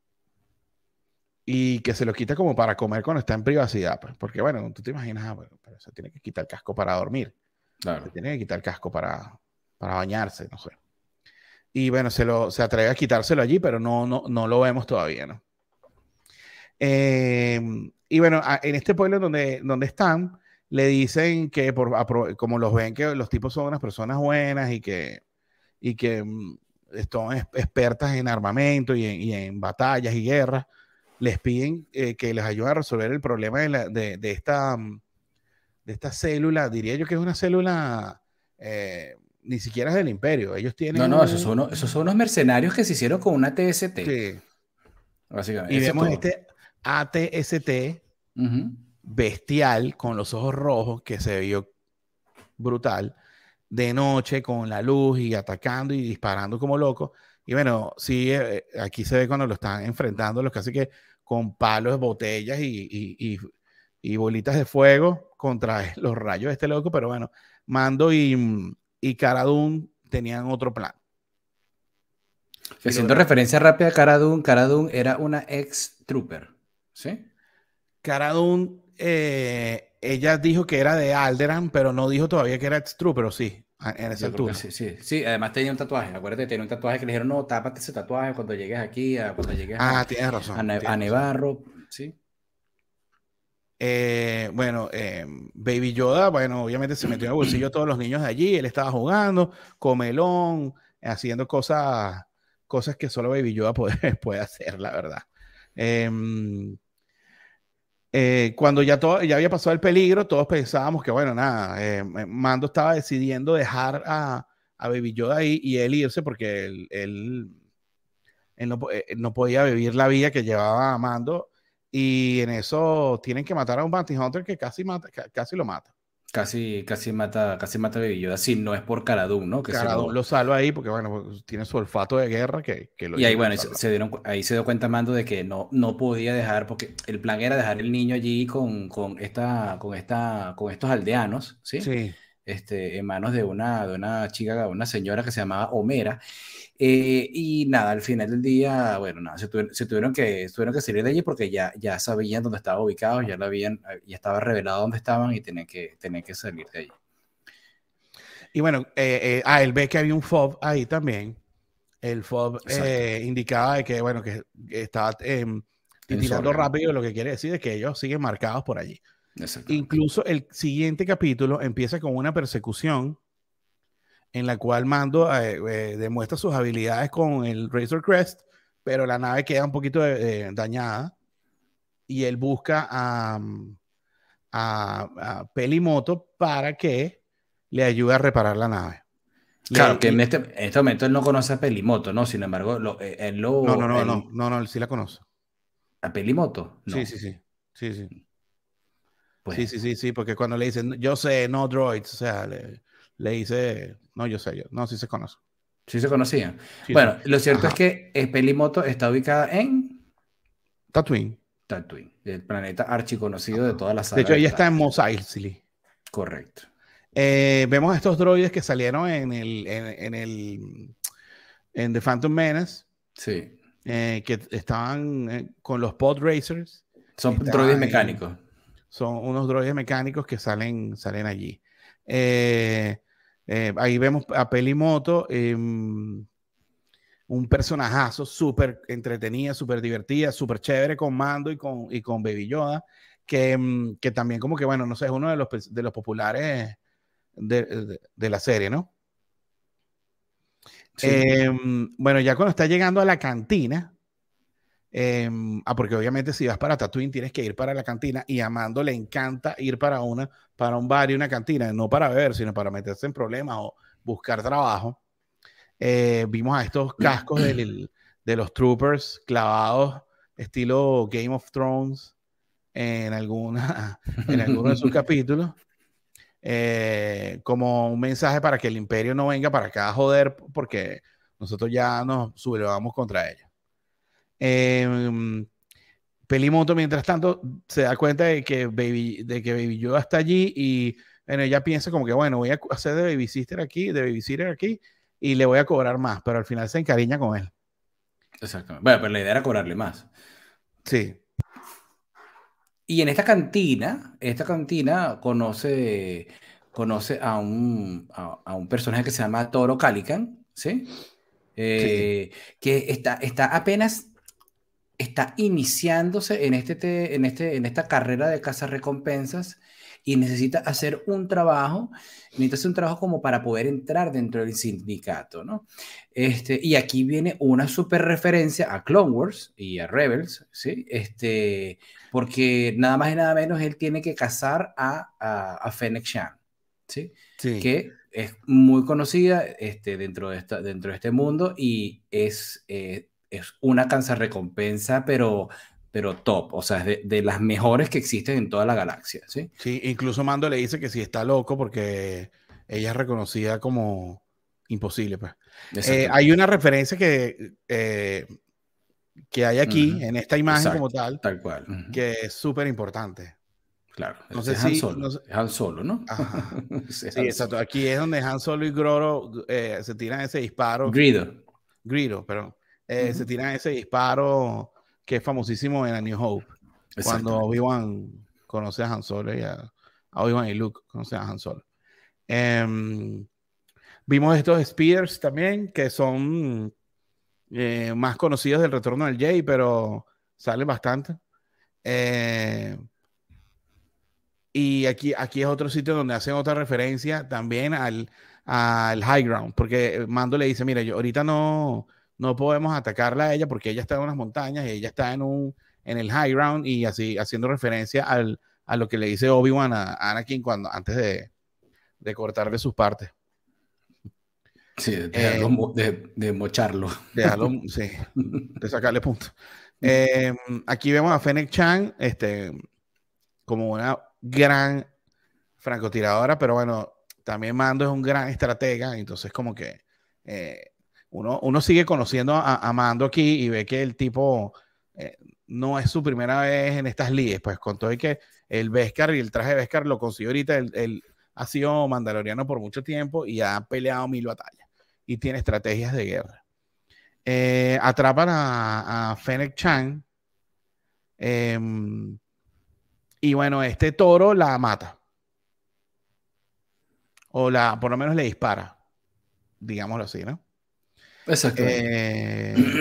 y que se lo quita como para comer cuando está en privacidad, pues, porque bueno, tú te imaginas, bueno, pero se tiene que quitar el casco para dormir, claro. se tiene que quitar el casco para bañarse, no sé. Y bueno, se atreve a quitárselo allí, pero no lo vemos todavía, ¿no? Y bueno, en este pueblo donde están, le dicen que como los ven que los tipos son unas personas buenas y que son expertas en armamento y en batallas y guerras, les piden que les ayuden a resolver el problema de esta célula, diría yo que es una célula... ni siquiera es del imperio. Ellos tienen No, esos son unos mercenarios que se hicieron con una TST. Sí. Básicamente. Y vemos este ATST bestial con los ojos rojos que se vio brutal de noche con la luz y atacando y disparando como loco. Y bueno, sí, aquí se ve cuando lo están enfrentando los casi que con palos, botellas y bolitas de fuego contra los rayos de este loco, pero bueno, Mando y Cara Dune tenían otro plan. Haciendo referencia rápida a Cara Dune era una ex-trooper, ¿sí? Cara Dune, ella dijo que era de Alderaan, pero no dijo todavía que era ex-trooper, pero sí, en esa altura. Sí, además tenía un tatuaje, acuérdate, tenía un tatuaje que le dijeron, no, tápate ese tatuaje cuando llegues aquí, cuando llegues tienes razón. a Nevarro, sí. Bueno, Baby Yoda, bueno, obviamente se metió en el bolsillo a todos los niños de allí, él estaba jugando, comelón, haciendo cosas que solo Baby Yoda puede hacer, la verdad. Cuando ya había pasado el peligro, todos pensábamos que, bueno, nada, Mando estaba decidiendo dejar a Baby Yoda ahí y él irse porque él no podía vivir la vida que llevaba a Mando. Y en eso tienen que matar a un Bounty Hunter que casi lo mata. Casi mata a Baby Yoda, si no es por Cara Dune, ¿no? Que Cara Dune lo salva ahí porque, bueno, pues, tiene su olfato de guerra que lo... Y ahí, bueno, ahí se dio cuenta Mando de que no podía dejar, porque el plan era dejar el niño allí con estos aldeanos, ¿sí? Sí. En manos de una chica, una señora que se llamaba Homera. Y nada, al final del día, bueno, nada, se tuvieron que salir de allí porque ya sabían dónde estaban ubicados, ya estaba revelado dónde estaban y tenían que salir de allí. Y bueno, él ve que había un fob ahí también. El fob indicaba de que, bueno, que estaba titilando rápido, lo que quiere decir es que ellos siguen marcados por allí. Incluso el siguiente capítulo empieza con una persecución en la cual Mando demuestra sus habilidades con el Razor Crest, pero la nave queda un poquito dañada y él busca a Pelimoto para que le ayuda a reparar la nave. Claro, que en este momento él no conoce a Pelimoto, ¿no? Sin embargo, No, él sí la conoce. ¿A Pelimoto? Sí, No. sí, sí. Sí, sí. Sí, Bueno, sí, sí, sí, porque cuando le dicen, yo sé, no droids, o sea, le dice, no, yo sé, yo, no, sí se conoce. sí se conocían. Sí, sí. Bueno, lo cierto es Ajá. que Pelimoto está ubicada en Tatooine. Tatooine, el planeta archiconocido de Ajá. toda la De saga hecho, de ella está Star en Wars. Mos Eisley. Correcto. Vemos a estos droides que salieron en The Phantom Menace, Sí. que estaban con los pod racers. Son droides Estaban ahí. mecánicos. Son unos droides mecánicos que salen allí. Eh, ahí vemos a Pelimoto, un personajazo súper entretenida, súper divertida, súper chévere con Mando y con Baby Yoda, que también como que, bueno, no sé, es uno de los populares de la serie, ¿no? Sí. Bueno, ya cuando está llegando a la cantina, porque obviamente si vas para Tatooine tienes que ir para la cantina y a Mando le encanta ir para un bar y una cantina, no para beber, sino para meterse en problemas o buscar trabajo. Vimos a estos cascos de los troopers clavados estilo Game of Thrones en en alguno de sus capítulos, como un mensaje para que el imperio no venga para acá a joder porque nosotros ya nos sublevamos contra ellos. Pelimoto, mientras tanto, se da cuenta de que Baby Yoda está allí y bueno, ella piensa como que, bueno, voy a hacer de babysitter aquí y le voy a cobrar más, pero al final se encariña con él. Exactamente. Bueno, pero la idea era cobrarle más. Sí, Y en esta cantina conoce a un personaje que se llama Toro Calican, ¿sí? sí, Que está iniciándose en esta carrera de cazarrecompensas y necesita hacer un trabajo como para poder entrar dentro del sindicato, ¿no? Y aquí viene una super referencia a Clone Wars y a Rebels, ¿sí? Porque nada más y nada menos él tiene que cazar a Fennec Shand, ¿sí? sí. Que es muy conocida dentro de este mundo y es una recompensa, pero top, o sea, es de las mejores que existen en toda la galaxia, ¿sí? Sí, incluso Mando le dice que sí está loco porque ella es reconocida como imposible, pues. Hay Exactamente. una referencia que hay aquí, Ujú. en esta imagen como Exacto, tal, tal cual. Ujú. que es súper importante. Claro, No ese sé es Han si, no Solo, sé, es Han Solo, ¿no? ajá. Ese es Sí, Han exacto. Solo. Aquí es donde Han Solo y Groro se tiran ese disparo, Greedo. Greedo, perdón, se Ujú. tiran ese disparo que es famosísimo en A New Hope, cuando Exactamente. Obi-Wan conoce a Han Solo a Obi-Wan y Luke conocen a Han Solo. Em, Vimos estos Spears también, que son más conocidos del Retorno del Jedi, pero salen bastante. Eh, y aquí es otro sitio donde hacen otra referencia también al High Ground, porque Mando le dice, mira, yo ahorita no podemos atacarla a ella porque ella está en unas montañas y ella está en el High Ground y así haciendo referencia a lo que le dice Obi-Wan a Anakin antes de cortarle sus partes. Sí, de algo Eh, de mocharlo. Dejarlo, sí, de sacarle puntos. Eh, Aquí vemos a Fennec Chan, como una gran francotiradora, pero bueno, también Mando es un gran estratega, entonces como que eh, uno sigue conociendo a Mando aquí y ve que el tipo eh, no es su primera vez en estas lides, pues con todo y que el Beskar y el traje de Beskar lo consiguió ahorita, él ha sido mandaloriano por mucho tiempo y ha peleado 1000 batallas y tiene estrategias de guerra. Atrapan a Fennec Chan, eh, y bueno, este toro la mata, por lo menos le dispara, digámoslo así, ¿no? Exactamente. Eh,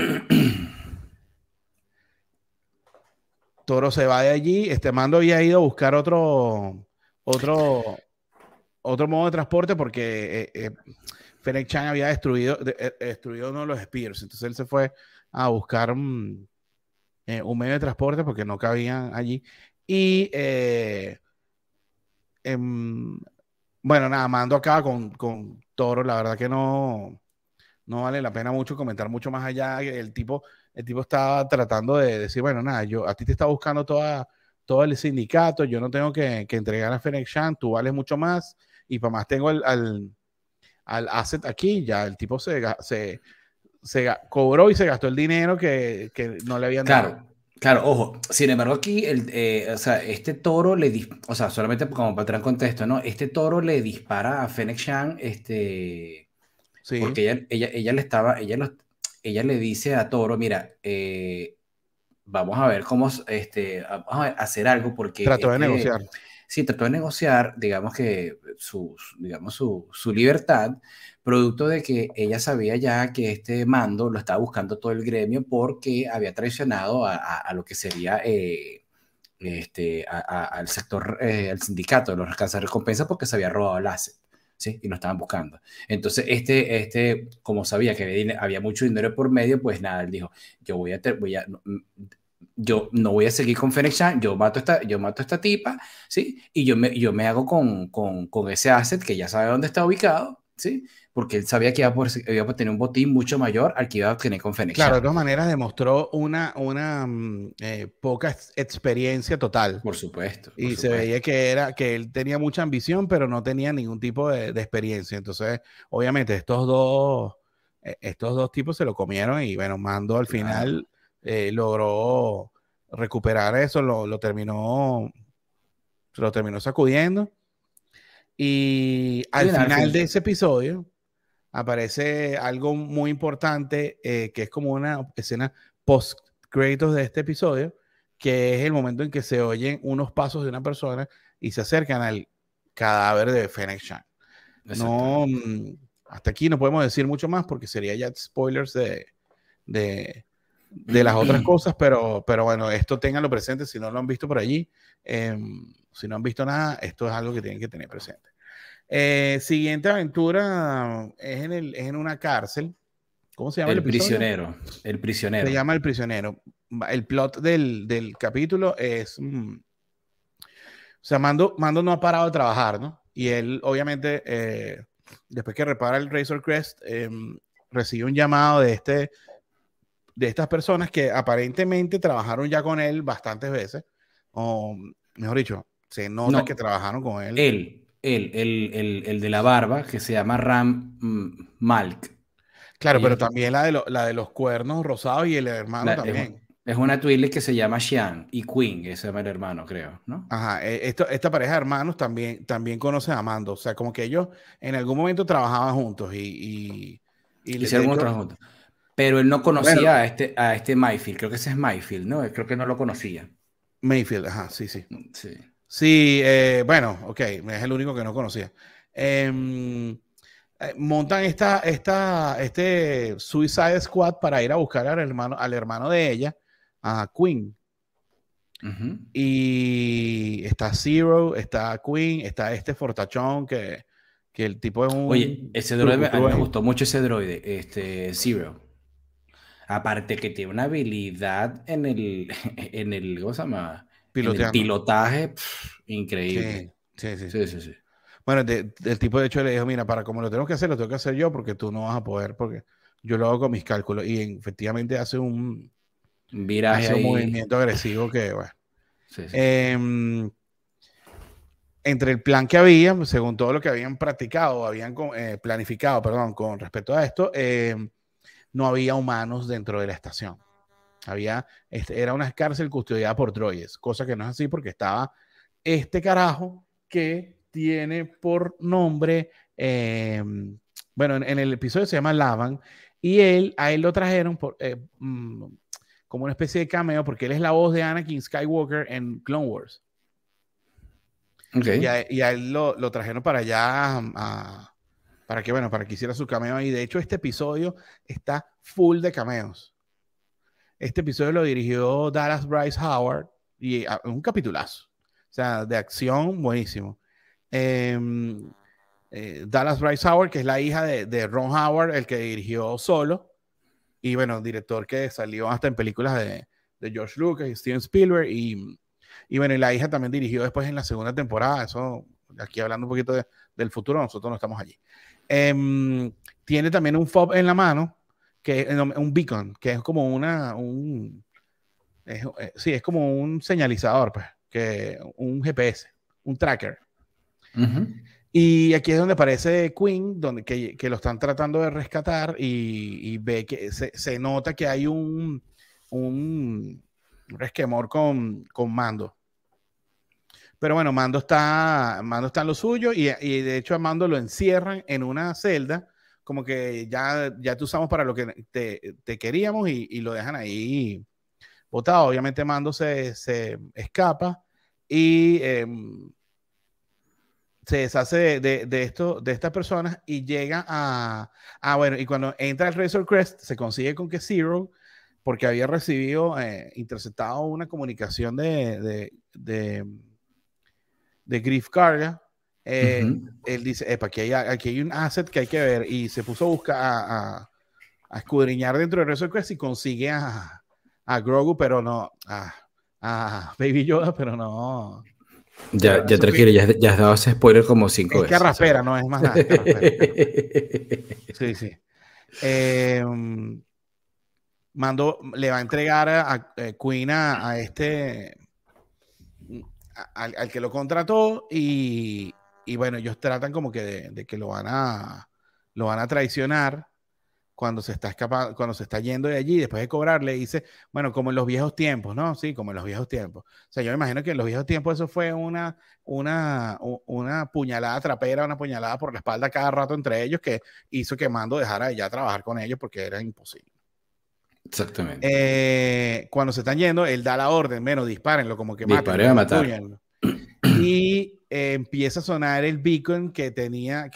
Toro se va de allí, este Mando había ido a buscar otro, otro modo de transporte porque Fennec Chan había destruido uno de los Spears, entonces él se fue a buscar un medio de transporte porque no cabían allí y em, Bueno, nada, Mando acá con Toro, la verdad que no vale la pena mucho comentar mucho más allá. El tipo estaba tratando de decir, bueno, nada, a ti te está buscando todo el sindicato, yo no tengo que entregar a Fennec Shand, tú vales mucho más, y para más tengo al asset aquí, ya el tipo cobró y se gastó el dinero que no le habían dado. Claro, claro, ojo. Sin embargo, aquí, o sea, este toro o sea, solamente como para entrar en contexto, ¿no? Este toro le dispara a Fennec Shand, Sí, porque ella le estaba, ella le dice a Toro, mira, vamos a ver vamos a hacer algo porque trató de negociar. sí, trató de negociar, digamos que digamos su libertad, producto de que ella sabía ya que este mando lo estaba buscando todo el gremio porque había traicionado a lo que sería al sector, al sindicato de los cazarrecompensas porque se había robado el asset. ¿Sí? Y lo estaban buscando. Entonces, como sabía que había mucho dinero por medio, pues nada, él dijo, yo no voy a seguir con Fennec Shand, yo mato a esta tipa, ¿sí? Y yo me hago con ese asset que ya sabe dónde está ubicado, ¿sí? Porque él sabía que iba a tener un botín mucho mayor al que iba a obtener con Fennec Claro, de Shand. todas maneras demostró una poca experiencia total. Por supuesto, por Y se supuesto. veía que él tenía mucha ambición, pero no tenía ningún tipo de experiencia. Entonces, obviamente, estos dos tipos se lo comieron y bueno, Mando al Claro. final logró recuperar eso, se lo terminó sacudiendo. Y Sí, al nada, al final de final. ese episodio aparece algo muy importante, que es como una escena post-créditos de este episodio, que es el momento en que se oyen unos pasos de una persona y se acercan al cadáver de Fennec Shand. No, Exactamente. hasta aquí no podemos decir mucho más porque sería ya spoilers de, de las otras cosas, pero bueno, esto ténganlo presente si no lo han visto por allí. Si no han visto nada, esto es algo que tienen que tener presente. Siguiente aventura es en una cárcel. ¿Cómo se llama el El episodio? prisionero. El Se prisionero. llama El Prisionero. El plot del capítulo es, o sea, Mando no ha parado de trabajar, ¿no? Y él, obviamente, después que repara el Razor Crest, recibe un llamado de estas personas que aparentemente trabajaron ya con él bastantes veces, o mejor dicho, se nota que No, trabajaron con él. el de la barba, que se llama Ram Malk. Claro, Ella pero es, también la de los cuernos rosados y el hermano la- es, también. es una Twi'lek que se llama Xian y Queen, que se llama el hermano, creo, ¿no? Ajá, esta pareja de hermanos también conoce a Mando, o sea, como que ellos en algún momento trabajaban juntos de Hicieron un hecho, trabajo juntos. Pero él no bueno, conocía a este Mayfield, creo que ese es Mayfield, ¿no? Creo que no lo conocía. Mayfield, ajá, sí, sí. Sí. Sí, bueno, ok, es el único que no conocía. Em, Montan este Suicide Squad para ir a buscar al hermano de ella, a Queen. Ujú. Y está Zero, está Queen, está este fortachón que el tipo es Oye, un ese droide, a mí trucutru me ahí, gustó mucho ese droide, Zero. Aparte que tiene una habilidad ¿cómo se llama? En el piloteando. pilotaje, Sí, increíble. sí, sí. Sí, sí, sí. Bueno, el tipo de hecho le dijo, mira, para como lo tengo que hacer, lo tengo que hacer yo porque tú no vas a poder, porque yo lo hago con mis cálculos. Y efectivamente hace un, Un viraje hace un ahí. movimiento agresivo que, bueno. Sí, sí. Em, Entre el plan que había, según todo lo que habían practicado, planificado, perdón, con respecto a esto, no había humanos dentro de la estación. Era una cárcel custodiada por droides, cosa que no es así porque estaba este carajo que tiene por nombre, bueno, en el episodio se llama Lavan, y a él lo trajeron como una especie de cameo porque él es la voz de Anakin Skywalker en Clone Wars. Ok. Y a él lo trajeron para allá, para que hiciera su cameo. Y de hecho, este episodio está full de cameos. Este episodio lo dirigió Dallas Bryce Howard y un capitulazo. O sea, de acción, buenísimo. Em, Dallas Bryce Howard, que es la hija de Ron Howard, el que dirigió Solo. Y bueno, director que salió hasta en películas de George Lucas y Steven Spielberg. Y bueno, y la hija también dirigió después en la segunda temporada. Eso aquí hablando un poquito del futuro, nosotros no estamos allí. Tiene también un fob en la mano, un beacon, que es como sí, es como un señalizador, pues, un GPS, un tracker. Y aquí es donde aparece Queen, que lo están tratando de rescatar y ve que se nota que hay un resquemor con Mando. Pero bueno, Mando está en lo suyo y de hecho a Mando lo encierran en una celda, como que ya te usamos para lo que te queríamos y lo dejan ahí botado. Obviamente Mando se escapa y se deshace de estas personas y llega bueno, y cuando entra el Razor Crest se consigue con que Zero, porque había recibido, interceptado una comunicación de Grief Karga. Él dice, aquí hay un asset que hay que ver, y se puso a buscar, a escudriñar dentro de Razor Crest y consigue a Grogu, pero no, a Baby Yoda, pero no. Ya tranquilo, ya has dado ese spoiler como 5 veces. Es carraspera, no es más nada. Sí, sí. Mando le va a entregar a Queen a este, al que lo contrató, y bueno, ellos tratan como que de que lo van a traicionar cuando se está escapando, cuando se está yendo de allí, después de cobrarle, dice, bueno, como en los viejos tiempos, ¿no? Sí, como en los viejos tiempos. O sea, yo me imagino que en los viejos tiempos eso fue una puñalada trapera, una puñalada por la espalda cada rato entre ellos, que hizo que Mando dejara de ya trabajar con ellos porque era imposible. Exactamente. Cuando se están yendo, él da la orden, menos dispárenlo, como que disparen a matar. Y empieza a sonar el beacon que tenía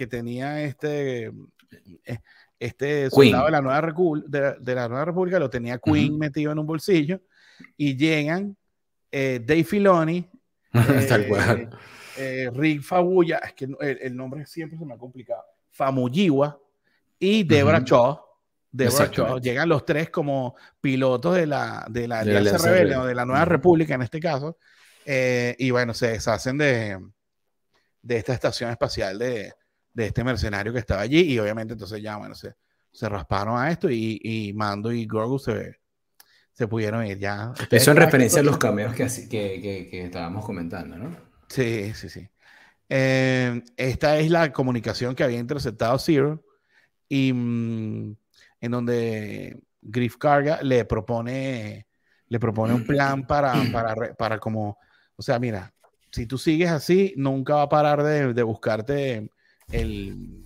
este soldado de la Nueva República, lo tenía Queen metido en un bolsillo, y llegan Dave Filoni, tal cual. Rick Famuyiwa, es que el nombre siempre se me ha complicado, Famuyiwa, y Deborah Shaw. Llegan los tres como pilotos de la Alianza Rebelde, o de la Nueva República en este caso, y bueno, se deshacen de esta estación espacial de este mercenario que estaba allí, y obviamente entonces ya, bueno, se rasparon a esto, y Mando y Grogu se pudieron ir ya. Eso en referencia a los cameos que estábamos comentando, ¿no? Sí, sí, sí. Esta es la comunicación que había interceptado Zero, y en donde Grief Karga le propone un plan para como, o sea, mira, si tú sigues así, nunca va a parar de buscarte el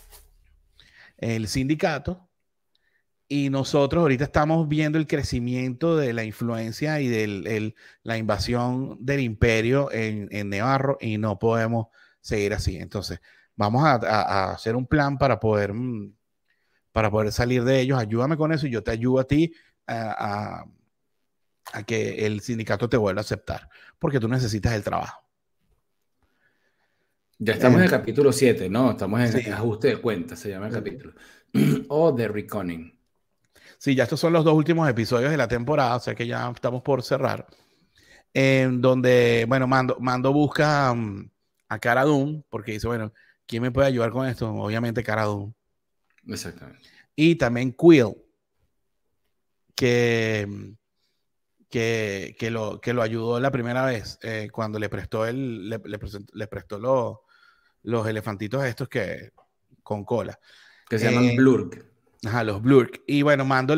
sindicato, y nosotros ahorita estamos viendo el crecimiento de la influencia y de la invasión del imperio en Nevarro, y no podemos seguir así. Entonces, vamos a hacer un plan para poder salir de ellos. Ayúdame con eso y yo te ayudo a ti a que el sindicato te vuelva a aceptar, porque tú necesitas el trabajo. Ya estamos en el capítulo 7, ¿no? Estamos en ajuste de cuentas, se llama el capítulo. O The Reckoning. Sí, ya estos son los 2 últimos episodios de la temporada, o sea que ya estamos por cerrar. En donde, bueno, Mando busca a Cara Dune, porque dice, bueno, ¿quién me puede ayudar con esto? Obviamente Cara Dune. Exactamente. Y también Quill, que lo ayudó la primera vez, cuando le prestó los elefantitos estos con cola. Que se llaman Blurg. Ajá, los Blurg. Y bueno, Mando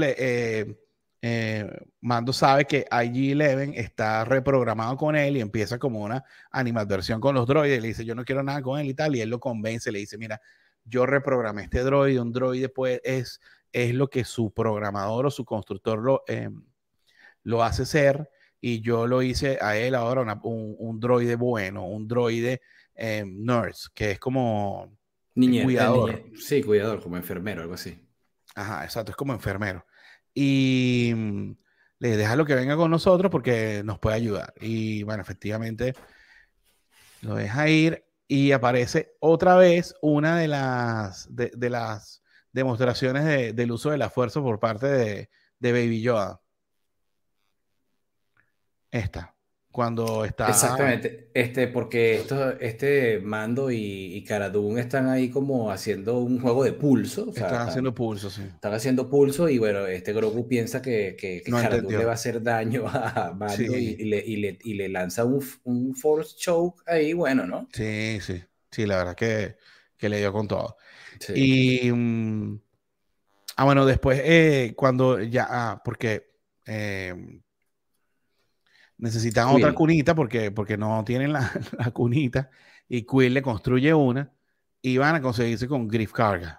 sabe que IG-11 está reprogramado con él, y empieza como una animadversión con los droides. Le dice, yo no quiero nada con él y tal, y él lo convence, le dice, mira, yo reprogramé este droide, un droide pues es lo que su programador o su constructor lo hace ser, y yo lo hice a él ahora un droide bueno, un droide nurse, que es como cuidador. Sí, cuidador, como enfermero, algo así. Ajá, exacto, es como enfermero. Y le deja lo que venga con nosotros porque nos puede ayudar. Y bueno, efectivamente lo deja ir, y aparece otra vez una de las demostraciones del uso de la fuerza por parte de Baby Yoda. Esta. cuando está, Exactamente, porque este Mando y Cara Dune están ahí como haciendo un juego de pulso, o sea, están haciendo pulso, sí. están haciendo pulso y bueno, este Grogu piensa que No Cara Dune le va a entendió. hacer daño a Mando Sí, y le lanza un Force Choke ahí, bueno, ¿no? sí, sí. Sí, la verdad que le dio con todo. Sí, Y, bueno, después, cuando ya, porque eh, necesitan otra Quill, cunita, porque no tienen la, la cunita, y Quill le construye una, y van a conseguirse con Griff Karga.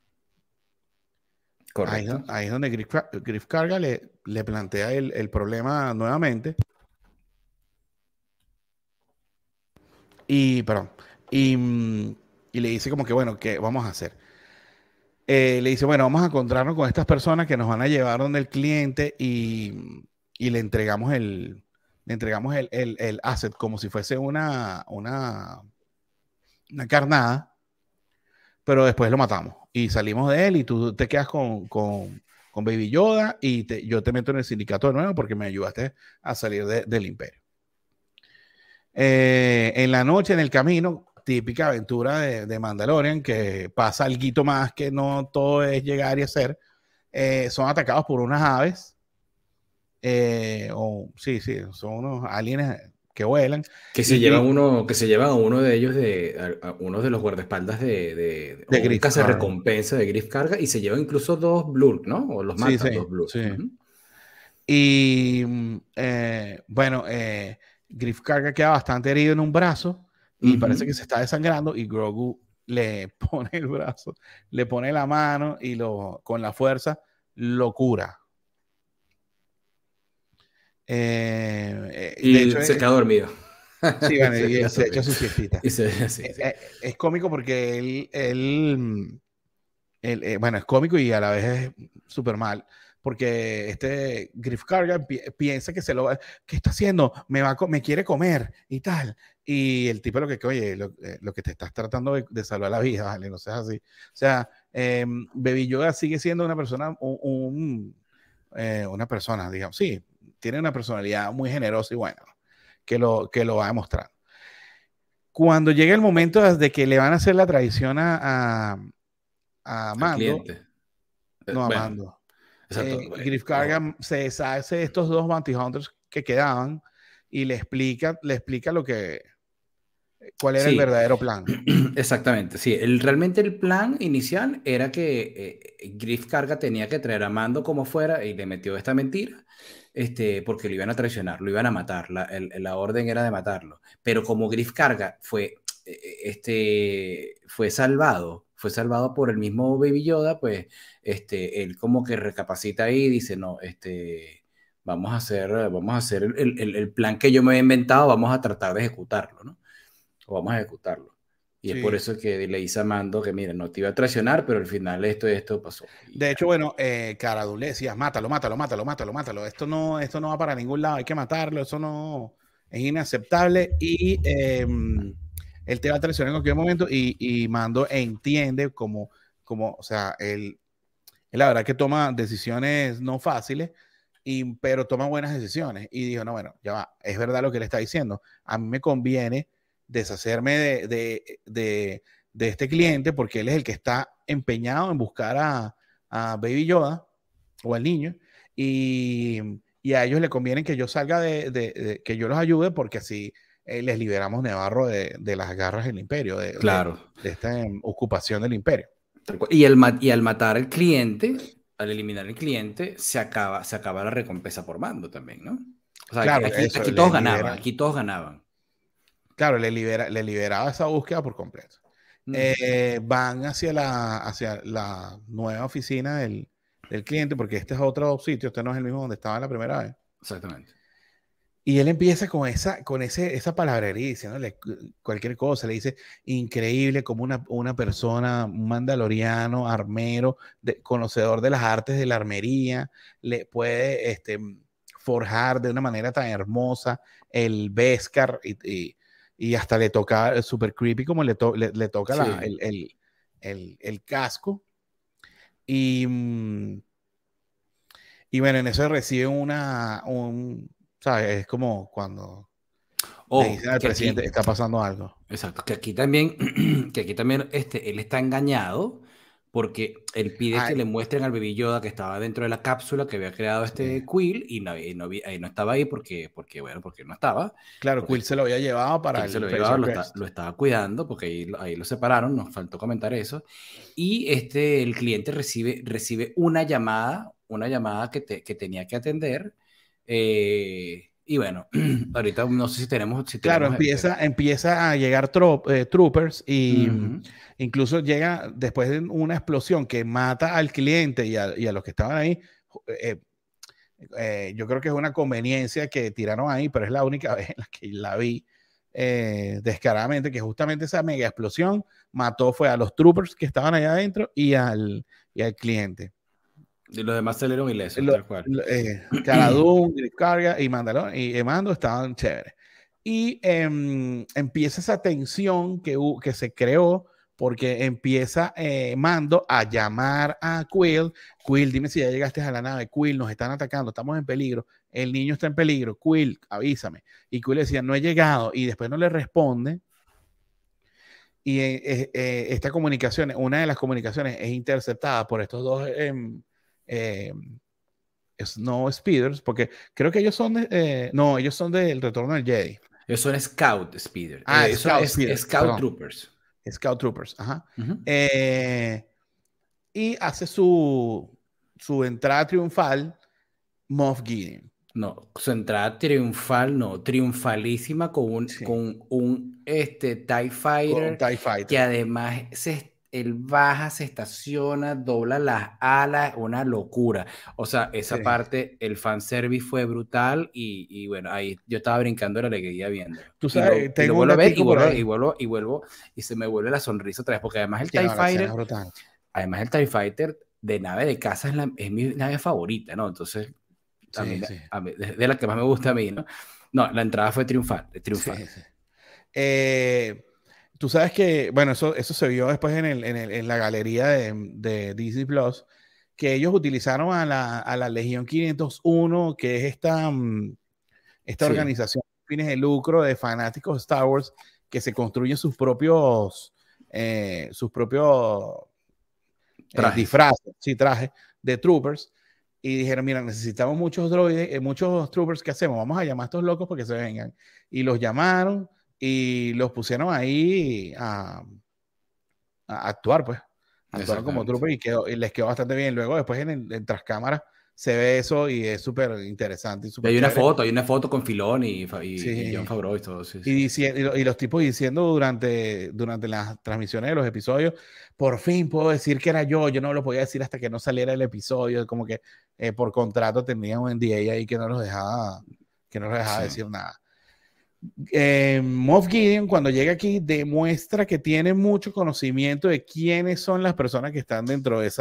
correcto. Ahí es donde Griff Karga le plantea el problema nuevamente. Y, perdón, y, y le dice como que, bueno, ¿qué vamos a hacer? Le dice, bueno, vamos a encontrarnos con estas personas que nos van a llevar donde el cliente y le entregamos el asset como si fuese una carnada, pero después lo matamos y salimos de él y tú te quedas con Baby Yoda y yo te meto en el sindicato de nuevo porque me ayudaste a salir del imperio. En la noche, en el camino, típica aventura de Mandalorian, que pasa algo más que no todo es llegar y hacer. Son atacados por unas aves, sí, sí, son unos aliens que vuelan. Y Que se llevan a uno de ellos a uno de los guardaespaldas de o un Griff Karga. recompensa de Griff Carga y se llevan incluso dos Blur, ¿no? O los Sí, matan sí, dos Blur. sí. Ujú. Y bueno, Griff Karga queda bastante herido en un brazo y parece que Ujú. se está desangrando y Grogu le pone el brazo, le pone la mano y con la fuerza lo cura. De Y hecho, se queda dormido. sí, bueno, Se y queda se echa dormido. su siestita. Y sí, sí. Es cómico porque bueno, es cómico y a la vez es súper mal, porque este Griff Karga piensa que ¿qué está haciendo? Me quiere comer y tal. Y el tipo oye, lo que te estás tratando de salvar la vida, ¿vale? No seas así. O sea, Baby Yoda sigue siendo una persona, una persona, digamos, sí, tiene una personalidad muy generosa y buena, que lo va a demostrar. Cuando llega el momento de que le van a hacer la traición a Al Mando, cliente. no a Bueno, Mando, exacto. Griff Karga se deshace de estos dos bounty hunters que quedaban y le explica cuál era el Sí, verdadero plan. exactamente. Sí, realmente el plan inicial era que Griff Carga tenía que traer a Mando como fuera y le metió esta mentira, porque lo iban a traicionar, lo iban a matar. La orden era de matarlo. Pero como Griff Carga fue salvado por el mismo Baby Yoda, pues él como que recapacita ahí y dice, no, vamos a hacer el plan que yo me he inventado, vamos a tratar de ejecutarlo, ¿no? O vamos a ejecutarlo. Y es por Sí. eso que le dice a Mando que, mira, no te iba a traicionar, pero al final esto y esto pasó. Y De ya. hecho, bueno, Cara Dune le decía, mátalo, mátalo, mátalo, mátalo, mátalo. Esto no va para ningún lado, hay que matarlo, eso no es inaceptable y él te va a traicionar en cualquier momento y Mando entiende o sea, él la verdad que toma decisiones no fáciles, pero toma buenas decisiones. Y dijo, no, bueno, ya va, es verdad lo que le está diciendo. A mí me conviene deshacerme de este cliente porque él es el que está empeñado en buscar a Baby Yoda o al niño. Y a ellos le conviene que yo salga que yo los ayude porque así les liberamos Nevarro de las garras del imperio, Claro. de esta ocupación del imperio. Y, y al matar al cliente, al eliminar al cliente, se acaba la recompensa por Mando también, ¿no? O sea, Claro, eso aquí le todos ganaban, libera, aquí todos ganaban. claro, le liberaba esa búsqueda por completo. Ujú. Van hacia la nueva oficina del cliente, porque este es otro sitio, este no es el mismo donde estaba la primera vez. Exactamente. Y él empieza esa palabrería, diciéndole cualquier cosa, le dice, increíble como una persona, un mandaloriano, armero, conocedor de las artes de la armería, le puede forjar de una manera tan hermosa el Beskar y hasta le toca super creepy como le toca Sí. el casco. Y, y bueno, en eso recibe ¿sabes? Es como cuando Le Ojo, dicen al presidente, está pasando algo. exacto, que aquí también, él está engañado porque él pide que Ay, le muestren al Baby Yoda que estaba dentro de la cápsula que había creado sí. este Quill y no estaba ahí porque no estaba, Claro, porque Quill se lo había llevado para Quill se lo el había llevado, Razor Crest. lo estaba cuidando, porque ahí lo separaron, nos faltó comentar eso. Y el cliente recibe una llamada que tenía que atender. Y bueno, ahorita no sé si Claro, tenemos. empieza a llegar troopers y Ujú. incluso llega después de una explosión que mata al cliente y a los que estaban ahí. eh, yo creo que es una conveniencia que tiraron ahí, pero es la única vez en la que la vi descaradamente, que justamente esa mega explosión fue a los troopers que estaban allá adentro y al cliente. Y los demás salieron ilesos, Lo, tal cual. Cara Dune, Griff Karga y Mandalor y Mando estaban chéveres. Y empieza esa tensión que se creó porque empieza Mando a llamar a Quill. Quill, dime si ya llegaste a la nave. Quill, nos están atacando, estamos en peligro. El niño está en peligro. Quill, avísame. Y Quill decía, no he llegado. Y después no le responde. Y esta comunicación, una de las comunicaciones es interceptada por estos dos eh, Snow Speeders, porque creo que ellos son no, ellos son del Retorno del Jedi. Esos son Scout Speeder. Eso Scout es Speeders, Scout perdón. Troopers. Scout Troopers, ajá. Ujú. Y hace su entrada triunfal Moff Gideon. No, su entrada triunfal, no, triunfalísima Sí, con un TIE con Fighter TIE que Fighter. además él baja, se estaciona, dobla las alas, una locura. O sea, Sí. esa parte, el fanservice fue brutal y bueno, ahí yo estaba brincando de la alegría viéndolo. Tú sabes, Y lo tengo un vuelvo a ver datico por ahí. y se me vuelve la sonrisa otra vez, porque Que no, la escena es brutal. Además el TIE Fighter de nave de caza es mi nave favorita, ¿no? Entonces Sí, sí. de la que más me gusta a mí, ¿no? No, la entrada fue triunfal, triunfal. Sí, sí. Eh, Tú sabes que, bueno, eso se vio después en la galería de Disney Plus, que ellos utilizaron a la Legión 501, que es esta Sí, organización sin fines de lucro de fanáticos de Star Wars que se construyen sus propios trajes. disfraces, sí, trajes de troopers. Y dijeron, mira, necesitamos muchos droides, muchos troopers, ¿qué hacemos? Vamos a llamar a estos locos para que se vengan. Y los llamaron y los pusieron ahí a actuar, pues. Actuaron como Exactamente. troopers y les quedó bastante bien. Luego, después en tras cámaras, se ve eso y es súper interesante y Y súper chévere. hay una foto con Filón y John Sí. Favreau y todo, sí, sí. Y los tipos diciendo durante las transmisiones de los episodios, por fin puedo decir que era yo no lo podía decir hasta que no saliera el episodio, como que por contrato tenían un NDA ahí que no los dejaba Sí. decir nada. Moff Gideon cuando llega aquí demuestra que tiene mucho conocimiento de quiénes son las personas que están dentro de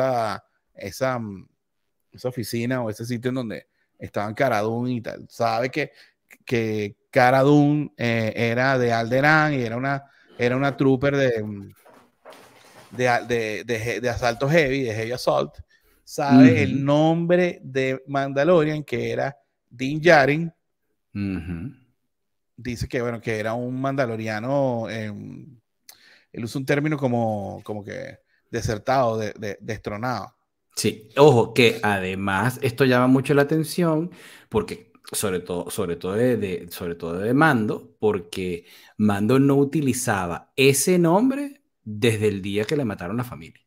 esa oficina o ese sitio en donde estaban Cara Dune y tal. Sabe que Cara Dune era de Alderaan y era una trooper de asalto heavy, de heavy assault. Sabe el Ujú, nombre de Mandalorian, que era Din Djarin. ujú. Dice que, bueno, que era un mandaloriano, él usa un término como que desertado, destronado. Sí, ojo, que además esto llama mucho la atención porque sobre todo de Mando, porque Mando no utilizaba ese nombre desde el día que le mataron a la familia.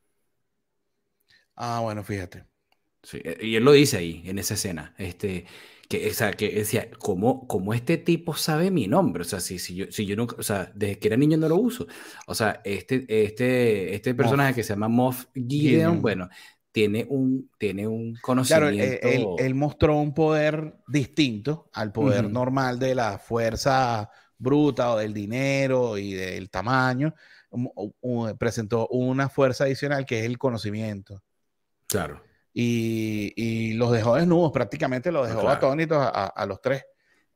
Ah, bueno, fíjate. Sí, y él lo dice ahí, en esa escena, o sea, que decía, ¿cómo este tipo sabe mi nombre? O sea, si yo nunca, o sea, desde que era niño no lo uso. O sea, este personaje Moff que se llama Moff Gideon, Gideon. bueno, tiene un Claro, él conocimiento. mostró un poder distinto al poder Ujú, normal de la fuerza bruta o del dinero y del tamaño. Presentó una fuerza adicional que es el conocimiento. claro, Y los dejó desnudos, prácticamente los no, dejó claro. atónitos a los tres.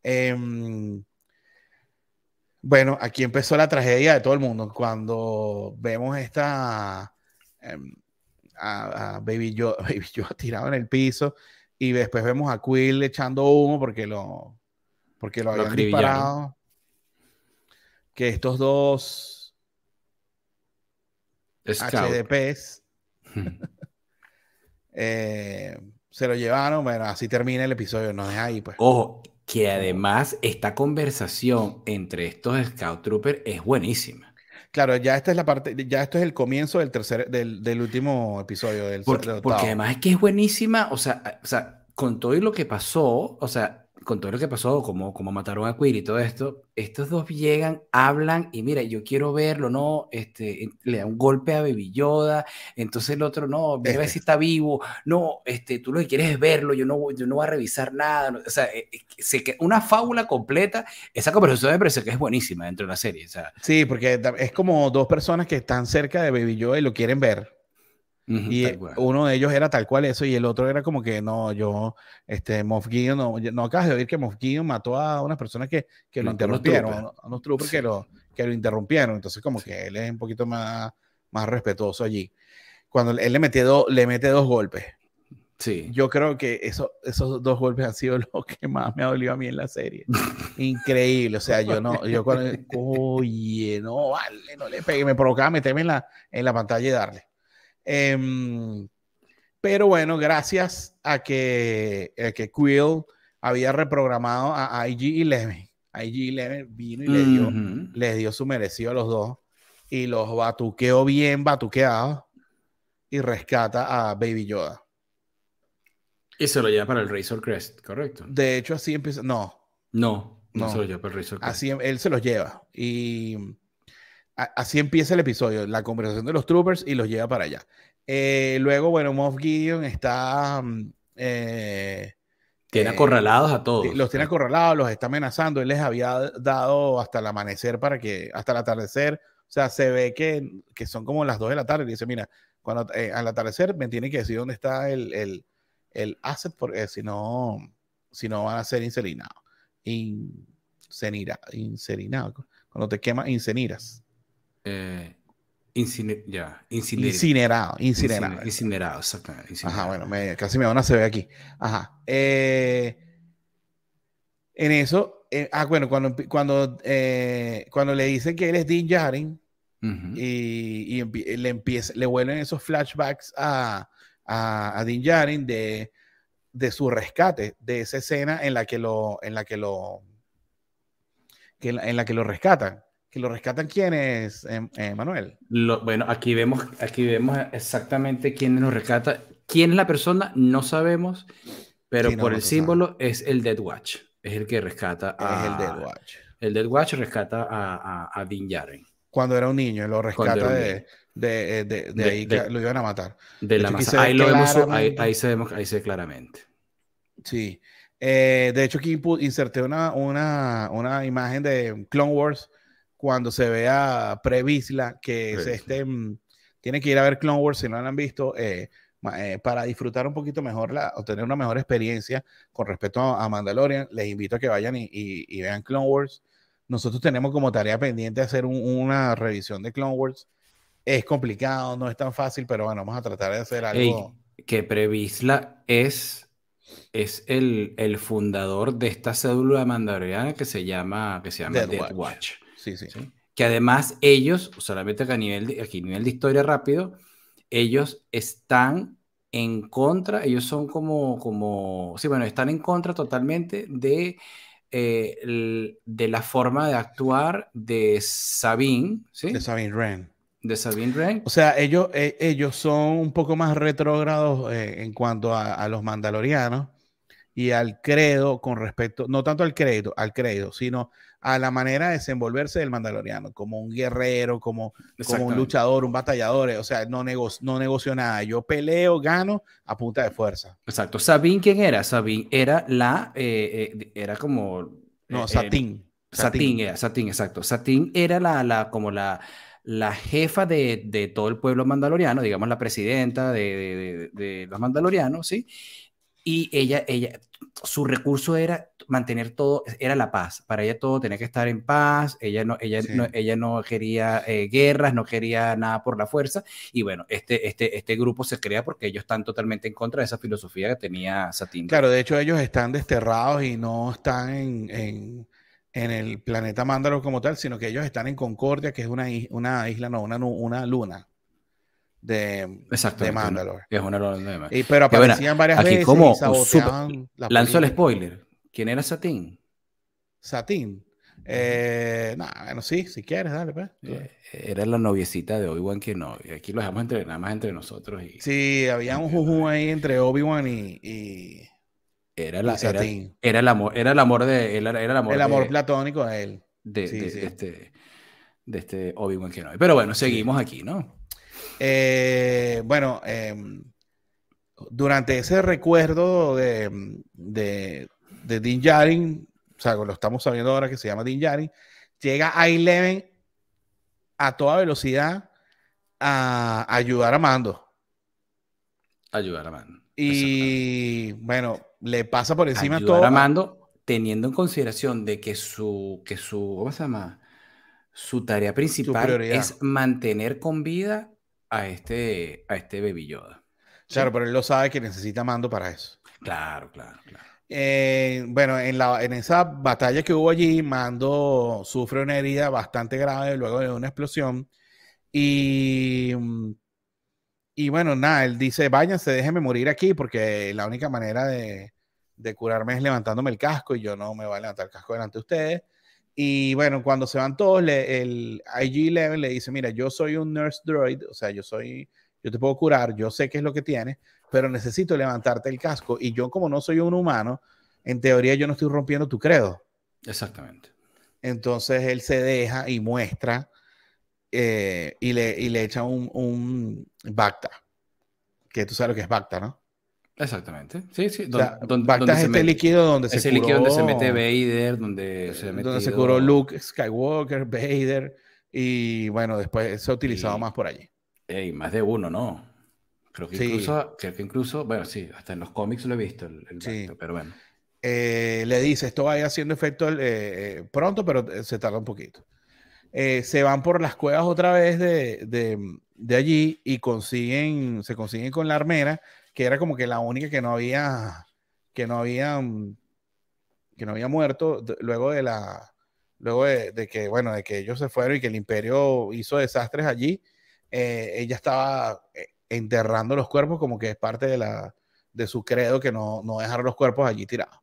Bueno, aquí empezó la tragedia de todo el mundo. Cuando vemos em, a Baby Yoda tirado en el piso y después vemos a Quill echando humo porque lo Lo habían acribillaron. disparado. que estos dos Scout. HDPs se lo llevaron. Bueno, así termina el episodio, nos deja ahí, pues. Ojo, que además esta conversación entre estos Scout Troopers es buenísima. Claro, ya esta es la parte, ya esto es el comienzo del último episodio, del Porque octavo. además es que es buenísima, o sea, con todo lo que pasó, o sea, con todo lo que pasó, como mataron a Queer y todo esto, estos dos llegan, hablan y mira, yo quiero verlo, ¿no? Le da un golpe a Baby Yoda, entonces el otro, no, mira a ver si está vivo, no, tú lo que quieres es verlo, yo no voy a revisar nada, o sea, una fábula completa, esa conversación me parece que es buenísima dentro de la serie, o sea. Sí, porque es como dos personas que están cerca de Baby Yoda y lo quieren ver. Y uno de ellos era tal cual eso, y el otro era como que no, Moff Gideon, no acabas de oír que Moff Gideon mató a unas personas que lo interrumpieron, a unos troopers que lo interrumpieron, entonces como que él es un poquito más respetuoso allí. Cuando él le mete dos golpes. Sí. Yo creo que esos dos golpes han sido lo que más me ha dolido a mí en la serie. Increíble, o sea, oye, no, vale, no le pegue, me provocaba meterme en la pantalla y darle. Pero bueno, gracias a que Quill había reprogramado a IG-11. IG-11 vino y les dio su merecido a los dos y los batuqueó bien batuqueados y rescata a Baby Yoda. Y se lo lleva para el Razor Crest, ¿correcto? De hecho, así empieza. No se lo lleva para el Razor Crest. Así él se los lleva y así empieza el episodio, la conversación de los troopers y los lleva para allá. Luego, bueno, Moff Gideon está... tiene acorralados a todos. Los tiene acorralados, los está amenazando. Él les había dado hasta el amanecer hasta el atardecer. O sea, se ve que son como las 2 de la tarde. Y dice, mira, al atardecer me tiene que decir dónde está el asset, porque si no van a ser incinerados. Incinerados. Cuando te quemas, incineras. Incinerado, exactamente. Ajá, bueno, casi me van a se ve aquí. Ajá. En eso, bueno, cuando le dicen que él es Din Djarin y le vuelven esos flashbacks a Din Djarin de su rescate, de esa escena en la que lo rescatan. ¿Que lo rescatan quiénes, Manuel? Bueno, aquí vemos exactamente quién lo rescata. ¿Quién es la persona? No sabemos, pero por el símbolo es el Death Watch. Es el que rescata a... Es el Death Watch. El Death Watch rescata a Din Djarin. Cuando era un niño, lo rescata de ahí que lo iban a matar. Ahí lo vemos, ahí se ve claramente. Sí. De hecho, aquí inserté una imagen de Clone Wars cuando se ve a Pre Vizsla, que es tiene que ir a ver Clone Wars si no lo han visto, para disfrutar un poquito mejor, o tener una mejor experiencia con respecto a Mandalorian. Les invito a que vayan y vean Clone Wars. Nosotros tenemos como tarea pendiente hacer una revisión de Clone Wars. Es complicado, no es tan fácil, pero bueno, vamos a tratar de hacer algo. Que Pre Vizsla es el fundador de esta cédula mandaloriana que se llama Death Watch. Sí. Que además ellos, solamente que a nivel de historia rápido, ellos están en contra, ellos son están en contra totalmente de la forma de actuar de Sabine, ¿sí? De Sabine Wren. De Sabine Wren. O sea, ellos son un poco más retrógrados en cuanto a los mandalorianos y al credo con respecto, no tanto al credo, sino a la manera de desenvolverse del mandaloriano, como un guerrero, como un luchador, un batallador. O sea, no negocio nada. Yo peleo, gano a punta de fuerza. Exacto. ¿Sabine quién era? Sabine era era como... No, Satine. Satine, exacto. Satine era la jefa de todo el pueblo mandaloriano, digamos la presidenta de los mandalorianos, ¿sí? Y ella, su recurso era mantener todo, era la paz. Para ella todo tenía que estar en paz. Ella no quería guerras, no quería nada por la fuerza. Y bueno, este grupo se crea porque ellos están totalmente en contra de esa filosofía que tenía Satine. Claro, de hecho ellos están desterrados y no están en el planeta Mandalore como tal, sino que ellos están en Concordia, que es una isla, no, una luna de Exactamente, Mandalore. es una lona de más. Pero Que bueno, aparecían varias aquí veces y como super, saboteaban la lanzo el película. spoiler. ¿Quién era Satín? Satín. Bueno, sí, si quieres, dale, pues. Era la noviecita de Obi-Wan Kenobi. Aquí lo dejamos nada más entre nosotros Sí, había un entiendo, juju ahí entre Obi-Wan y Satín. era el amor, era el amor El amor platónico de él. de, Sí, de, sí. de este Obi-Wan Kenobi. Pero bueno, Sí. seguimos aquí, ¿no? Bueno, durante ese recuerdo de Din Djarin, o sea, lo estamos sabiendo ahora que se llama Din Djarin, llega I-11 a toda velocidad a ayudar a Mando. Ayudar a Mando. Exactamente. Y bueno, le pasa por encima Ayudar a todo Mando teniendo en consideración de que ¿cómo se llama? Su tarea su principal prioridad. es mantener con vida a este Baby Yoda. Claro, ¿Sí? pero él lo sabe que necesita Mando para eso. Claro, claro, claro. Bueno, en esa batalla que hubo allí, Mando sufre una herida bastante grave luego de una explosión. Y, y bueno, nada, él dice, váyanse, déjenme morir aquí porque la única manera de curarme es levantándome el casco y yo no me voy a levantar el casco delante de ustedes. Y bueno, cuando se van todos, el IG-11 le dice, mira, yo soy un nurse droid, o sea, yo te puedo curar, yo sé qué es lo que tienes, pero necesito levantarte el casco. Y yo como no soy un humano, en teoría yo no estoy rompiendo tu credo. Exactamente. Entonces él se deja y muestra y le echa un Bacta, que tú sabes lo que es Bacta, ¿no? Exactamente. Sí, sí. O sea, Donde Bacta es se este mete. líquido donde se Ese líquido donde se mete curó, Vader, donde se ha metido. Luke Skywalker, Vader, y bueno, después se ha utilizado Y más por allí. más de uno, ¿no? Sí, Creo que incluso, bueno, sí, hasta en los cómics lo he visto, el sí. Bacta, pero bueno. Le dice, esto va a ir haciendo efecto pronto, pero se tarda un poquito. Se van por las cuevas otra vez de allí y se consiguen con la armera, que era como que la única que no había, que no había muerto luego de que, bueno, de que ellos se fueron y que el imperio hizo desastres allí. Ella estaba enterrando los cuerpos como que es parte de su credo que no dejar los cuerpos allí tirados.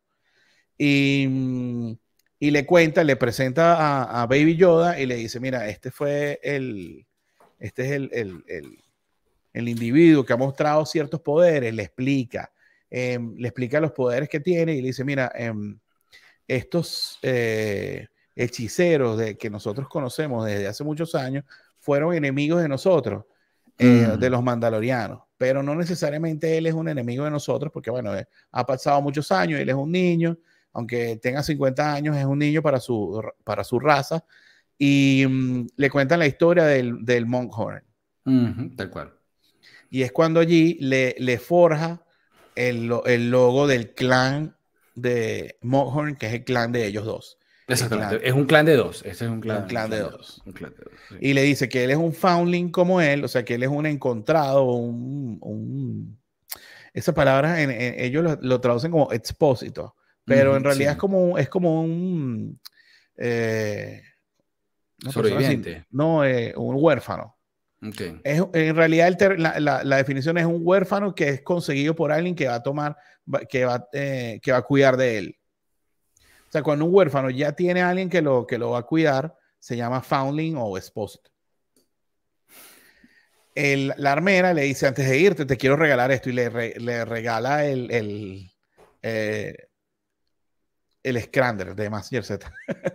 Y, y le cuenta, le presenta a Baby Yoda y le dice, mira, este es el individuo que ha mostrado ciertos poderes, le explica los poderes que tiene y le dice, mira, estos hechiceros que nosotros conocemos desde hace muchos años fueron enemigos de nosotros, de los mandalorianos, pero no necesariamente él es un enemigo de nosotros porque, bueno, ha pasado muchos años, él es un niño, aunque tenga 50 años, es un niño para su raza, y le cuentan la historia del Monkhorn. Tal cual. Y es cuando allí le forja el logo del clan de Monkhorn, que es el clan de ellos dos. Exactamente. Es un clan de dos. Este es Un un clan de clan de dos. dos. Un clan de dos. Sí. Y le dice que él es un foundling como él, o sea, que él es un encontrado, esa palabra ellos lo traducen como expósito, pero en realidad Sí. es como eh, una persona sin, Sobreviviente. no, un huérfano. Ok. En realidad la definición es un huérfano que es conseguido por alguien que va a tomar, que va a cuidar de él. O sea, cuando un huérfano ya tiene a alguien que lo va a cuidar, se llama foundling o expósito. La armera le dice, antes de irte, te quiero regalar esto, y le regala el Scrander de Mazinger Z.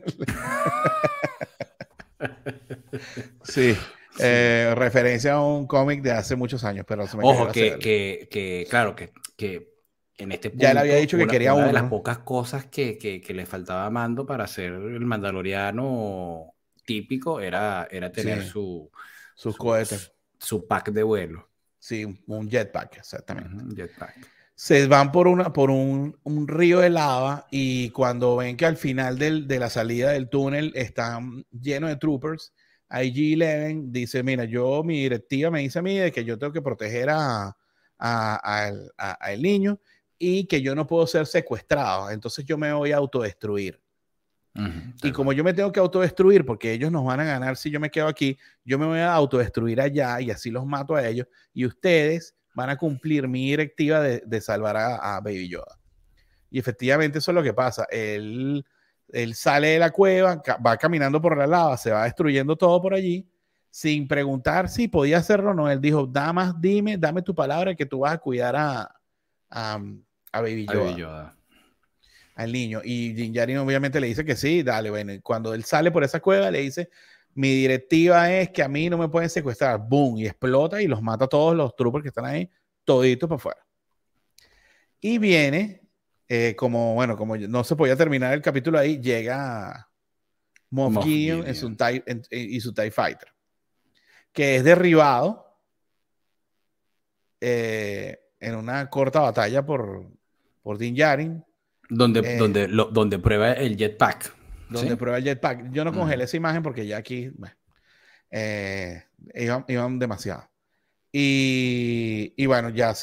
Sí, Sí. referencia a un cómic de hace muchos años, pero se me cayó Ojo, la cédula. Claro, que en este Ya le había punto, dicho que quería una de uno, las ¿no? pocas cosas que le faltaba a Mando para ser el mandaloriano típico era tener Sí, sus su, cohetes. su pack de vuelo. Sí, un jetpack, exactamente. Jetpack. Se van por un río de lava y cuando ven que al final de la salida del túnel están llenos de troopers, IG-11 dice, mira, mi directiva me dice a mí de que yo tengo que proteger al niño y que yo no puedo ser secuestrado, entonces yo me voy a autodestruir. Y como yo me tengo que autodestruir, porque ellos nos van a ganar si yo me quedo aquí, yo me voy a autodestruir allá y así los mato a ellos. Y ustedes van a cumplir mi directiva de salvar a Baby Yoda. Y efectivamente eso es lo que pasa. Él sale de la cueva, va caminando por la lava, se va destruyendo todo por allí, sin preguntar si podía hacerlo o no. Él dijo, dame tu palabra que tú vas a cuidar a Baby Yoda. Baby Yoda. Al niño. Y Din Djarin obviamente le dice que sí, dale, bueno. Y cuando él sale por esa cueva, le dice, mi directiva es que a mí no me pueden secuestrar. Boom, y explota y los mata a todos los troopers que están ahí, toditos para afuera. Y viene, como no se podía terminar el capítulo ahí, llega Moff Gideon y su TIE Fighter, que es derribado en una corta batalla por Din Djarin. Donde prueba el jetpack. Donde prueba el jetpack. Yo no congelé esa imagen porque ya aquí iban demasiado. Y bueno, ya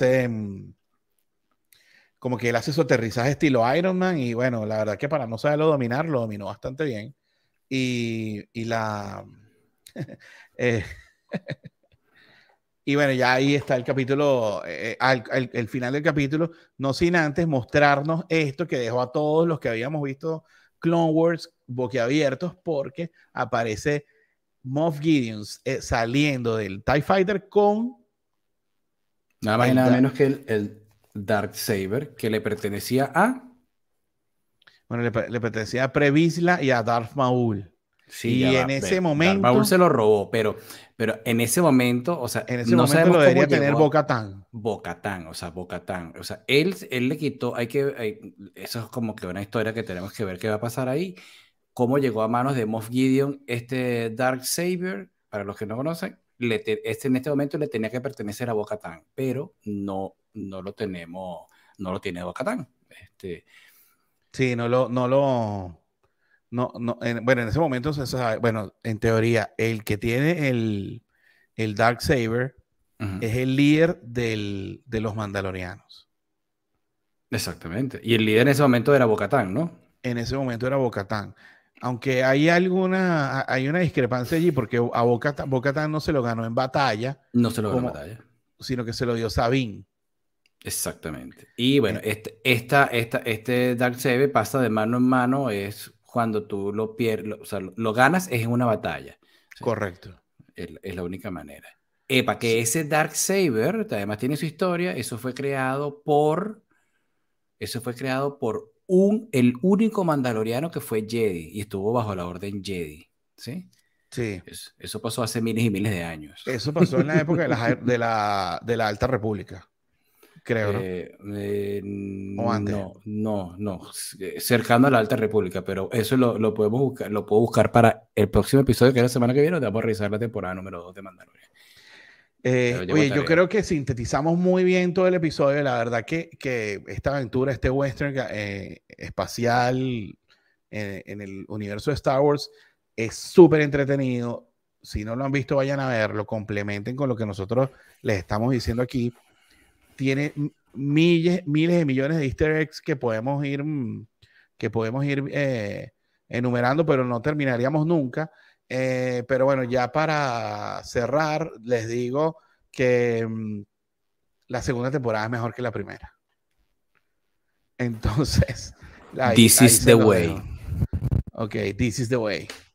como que él hace su aterrizaje estilo Iron Man. Y bueno, la verdad que para no saberlo dominar, lo dominó bastante bien. Y bueno, ya ahí está el capítulo, el final del capítulo, no sin antes mostrarnos esto que dejó a todos los que habíamos visto Clone Wars boquiabiertos, porque aparece Moff Gideon saliendo del TIE Fighter con... Nada más y nada menos que el Darksaber, que le pertenecía a... Bueno, le pertenecía a Pre Vizsla y a Darth Maul. Sí, y en ese momento... Darth Maul se lo robó, pero en ese momento, o sea... En ese momento lo debería tener Bo-Katan. Bo-Katan. O sea, él le quitó, eso es como que una historia que tenemos que ver qué va a pasar ahí. Cómo llegó a manos de Moff Gideon este Darksaber, para los que no conocen, en este momento le tenía que pertenecer a Bo-Katan, pero no lo tiene Bo-Katan. Sí, bueno, en ese momento se sabe, bueno, en teoría, el que tiene el Darksaber es el líder de los Mandalorianos. Exactamente. Y el líder en ese momento era Bo-Katan, ¿no? En ese momento era Bo-Katan. Aunque hay una discrepancia allí, porque a Bo-Katan no se lo ganó en batalla. No se lo ganó en batalla. Sino que se lo dio Sabine. Exactamente. Y bueno, este Darksaber pasa de mano en mano, es cuando tú lo pierdes, o sea, lo ganas es en una batalla. ¿Sí? Correcto. Es la única manera. Para que ese Darksaber, además tiene su historia, eso fue creado por el único mandaloriano que fue Jedi y estuvo bajo la orden Jedi. ¿Sí? Sí. Eso pasó hace miles y miles de años. Eso pasó en la época de la Alta República. Creo, ¿no? ¿O antes? No, cercano a la Alta República, pero eso lo podemos buscar, lo puedo buscar para el próximo episodio, que es la semana que viene, donde vamos a revisar la temporada número 2 de Mandalorian. Oye, yo creo que sintetizamos muy bien todo el episodio. La verdad que esta aventura, este western espacial en el universo de Star Wars es súper entretenido. Si no lo han visto, vayan a verlo, complementen con lo que nosotros les estamos diciendo aquí. Tiene miles de millones de easter eggs que podemos ir enumerando, pero no terminaríamos nunca. Pero bueno, ya para cerrar, les digo que la segunda temporada es mejor que la primera. Entonces, this is the way. Ok, this is the way.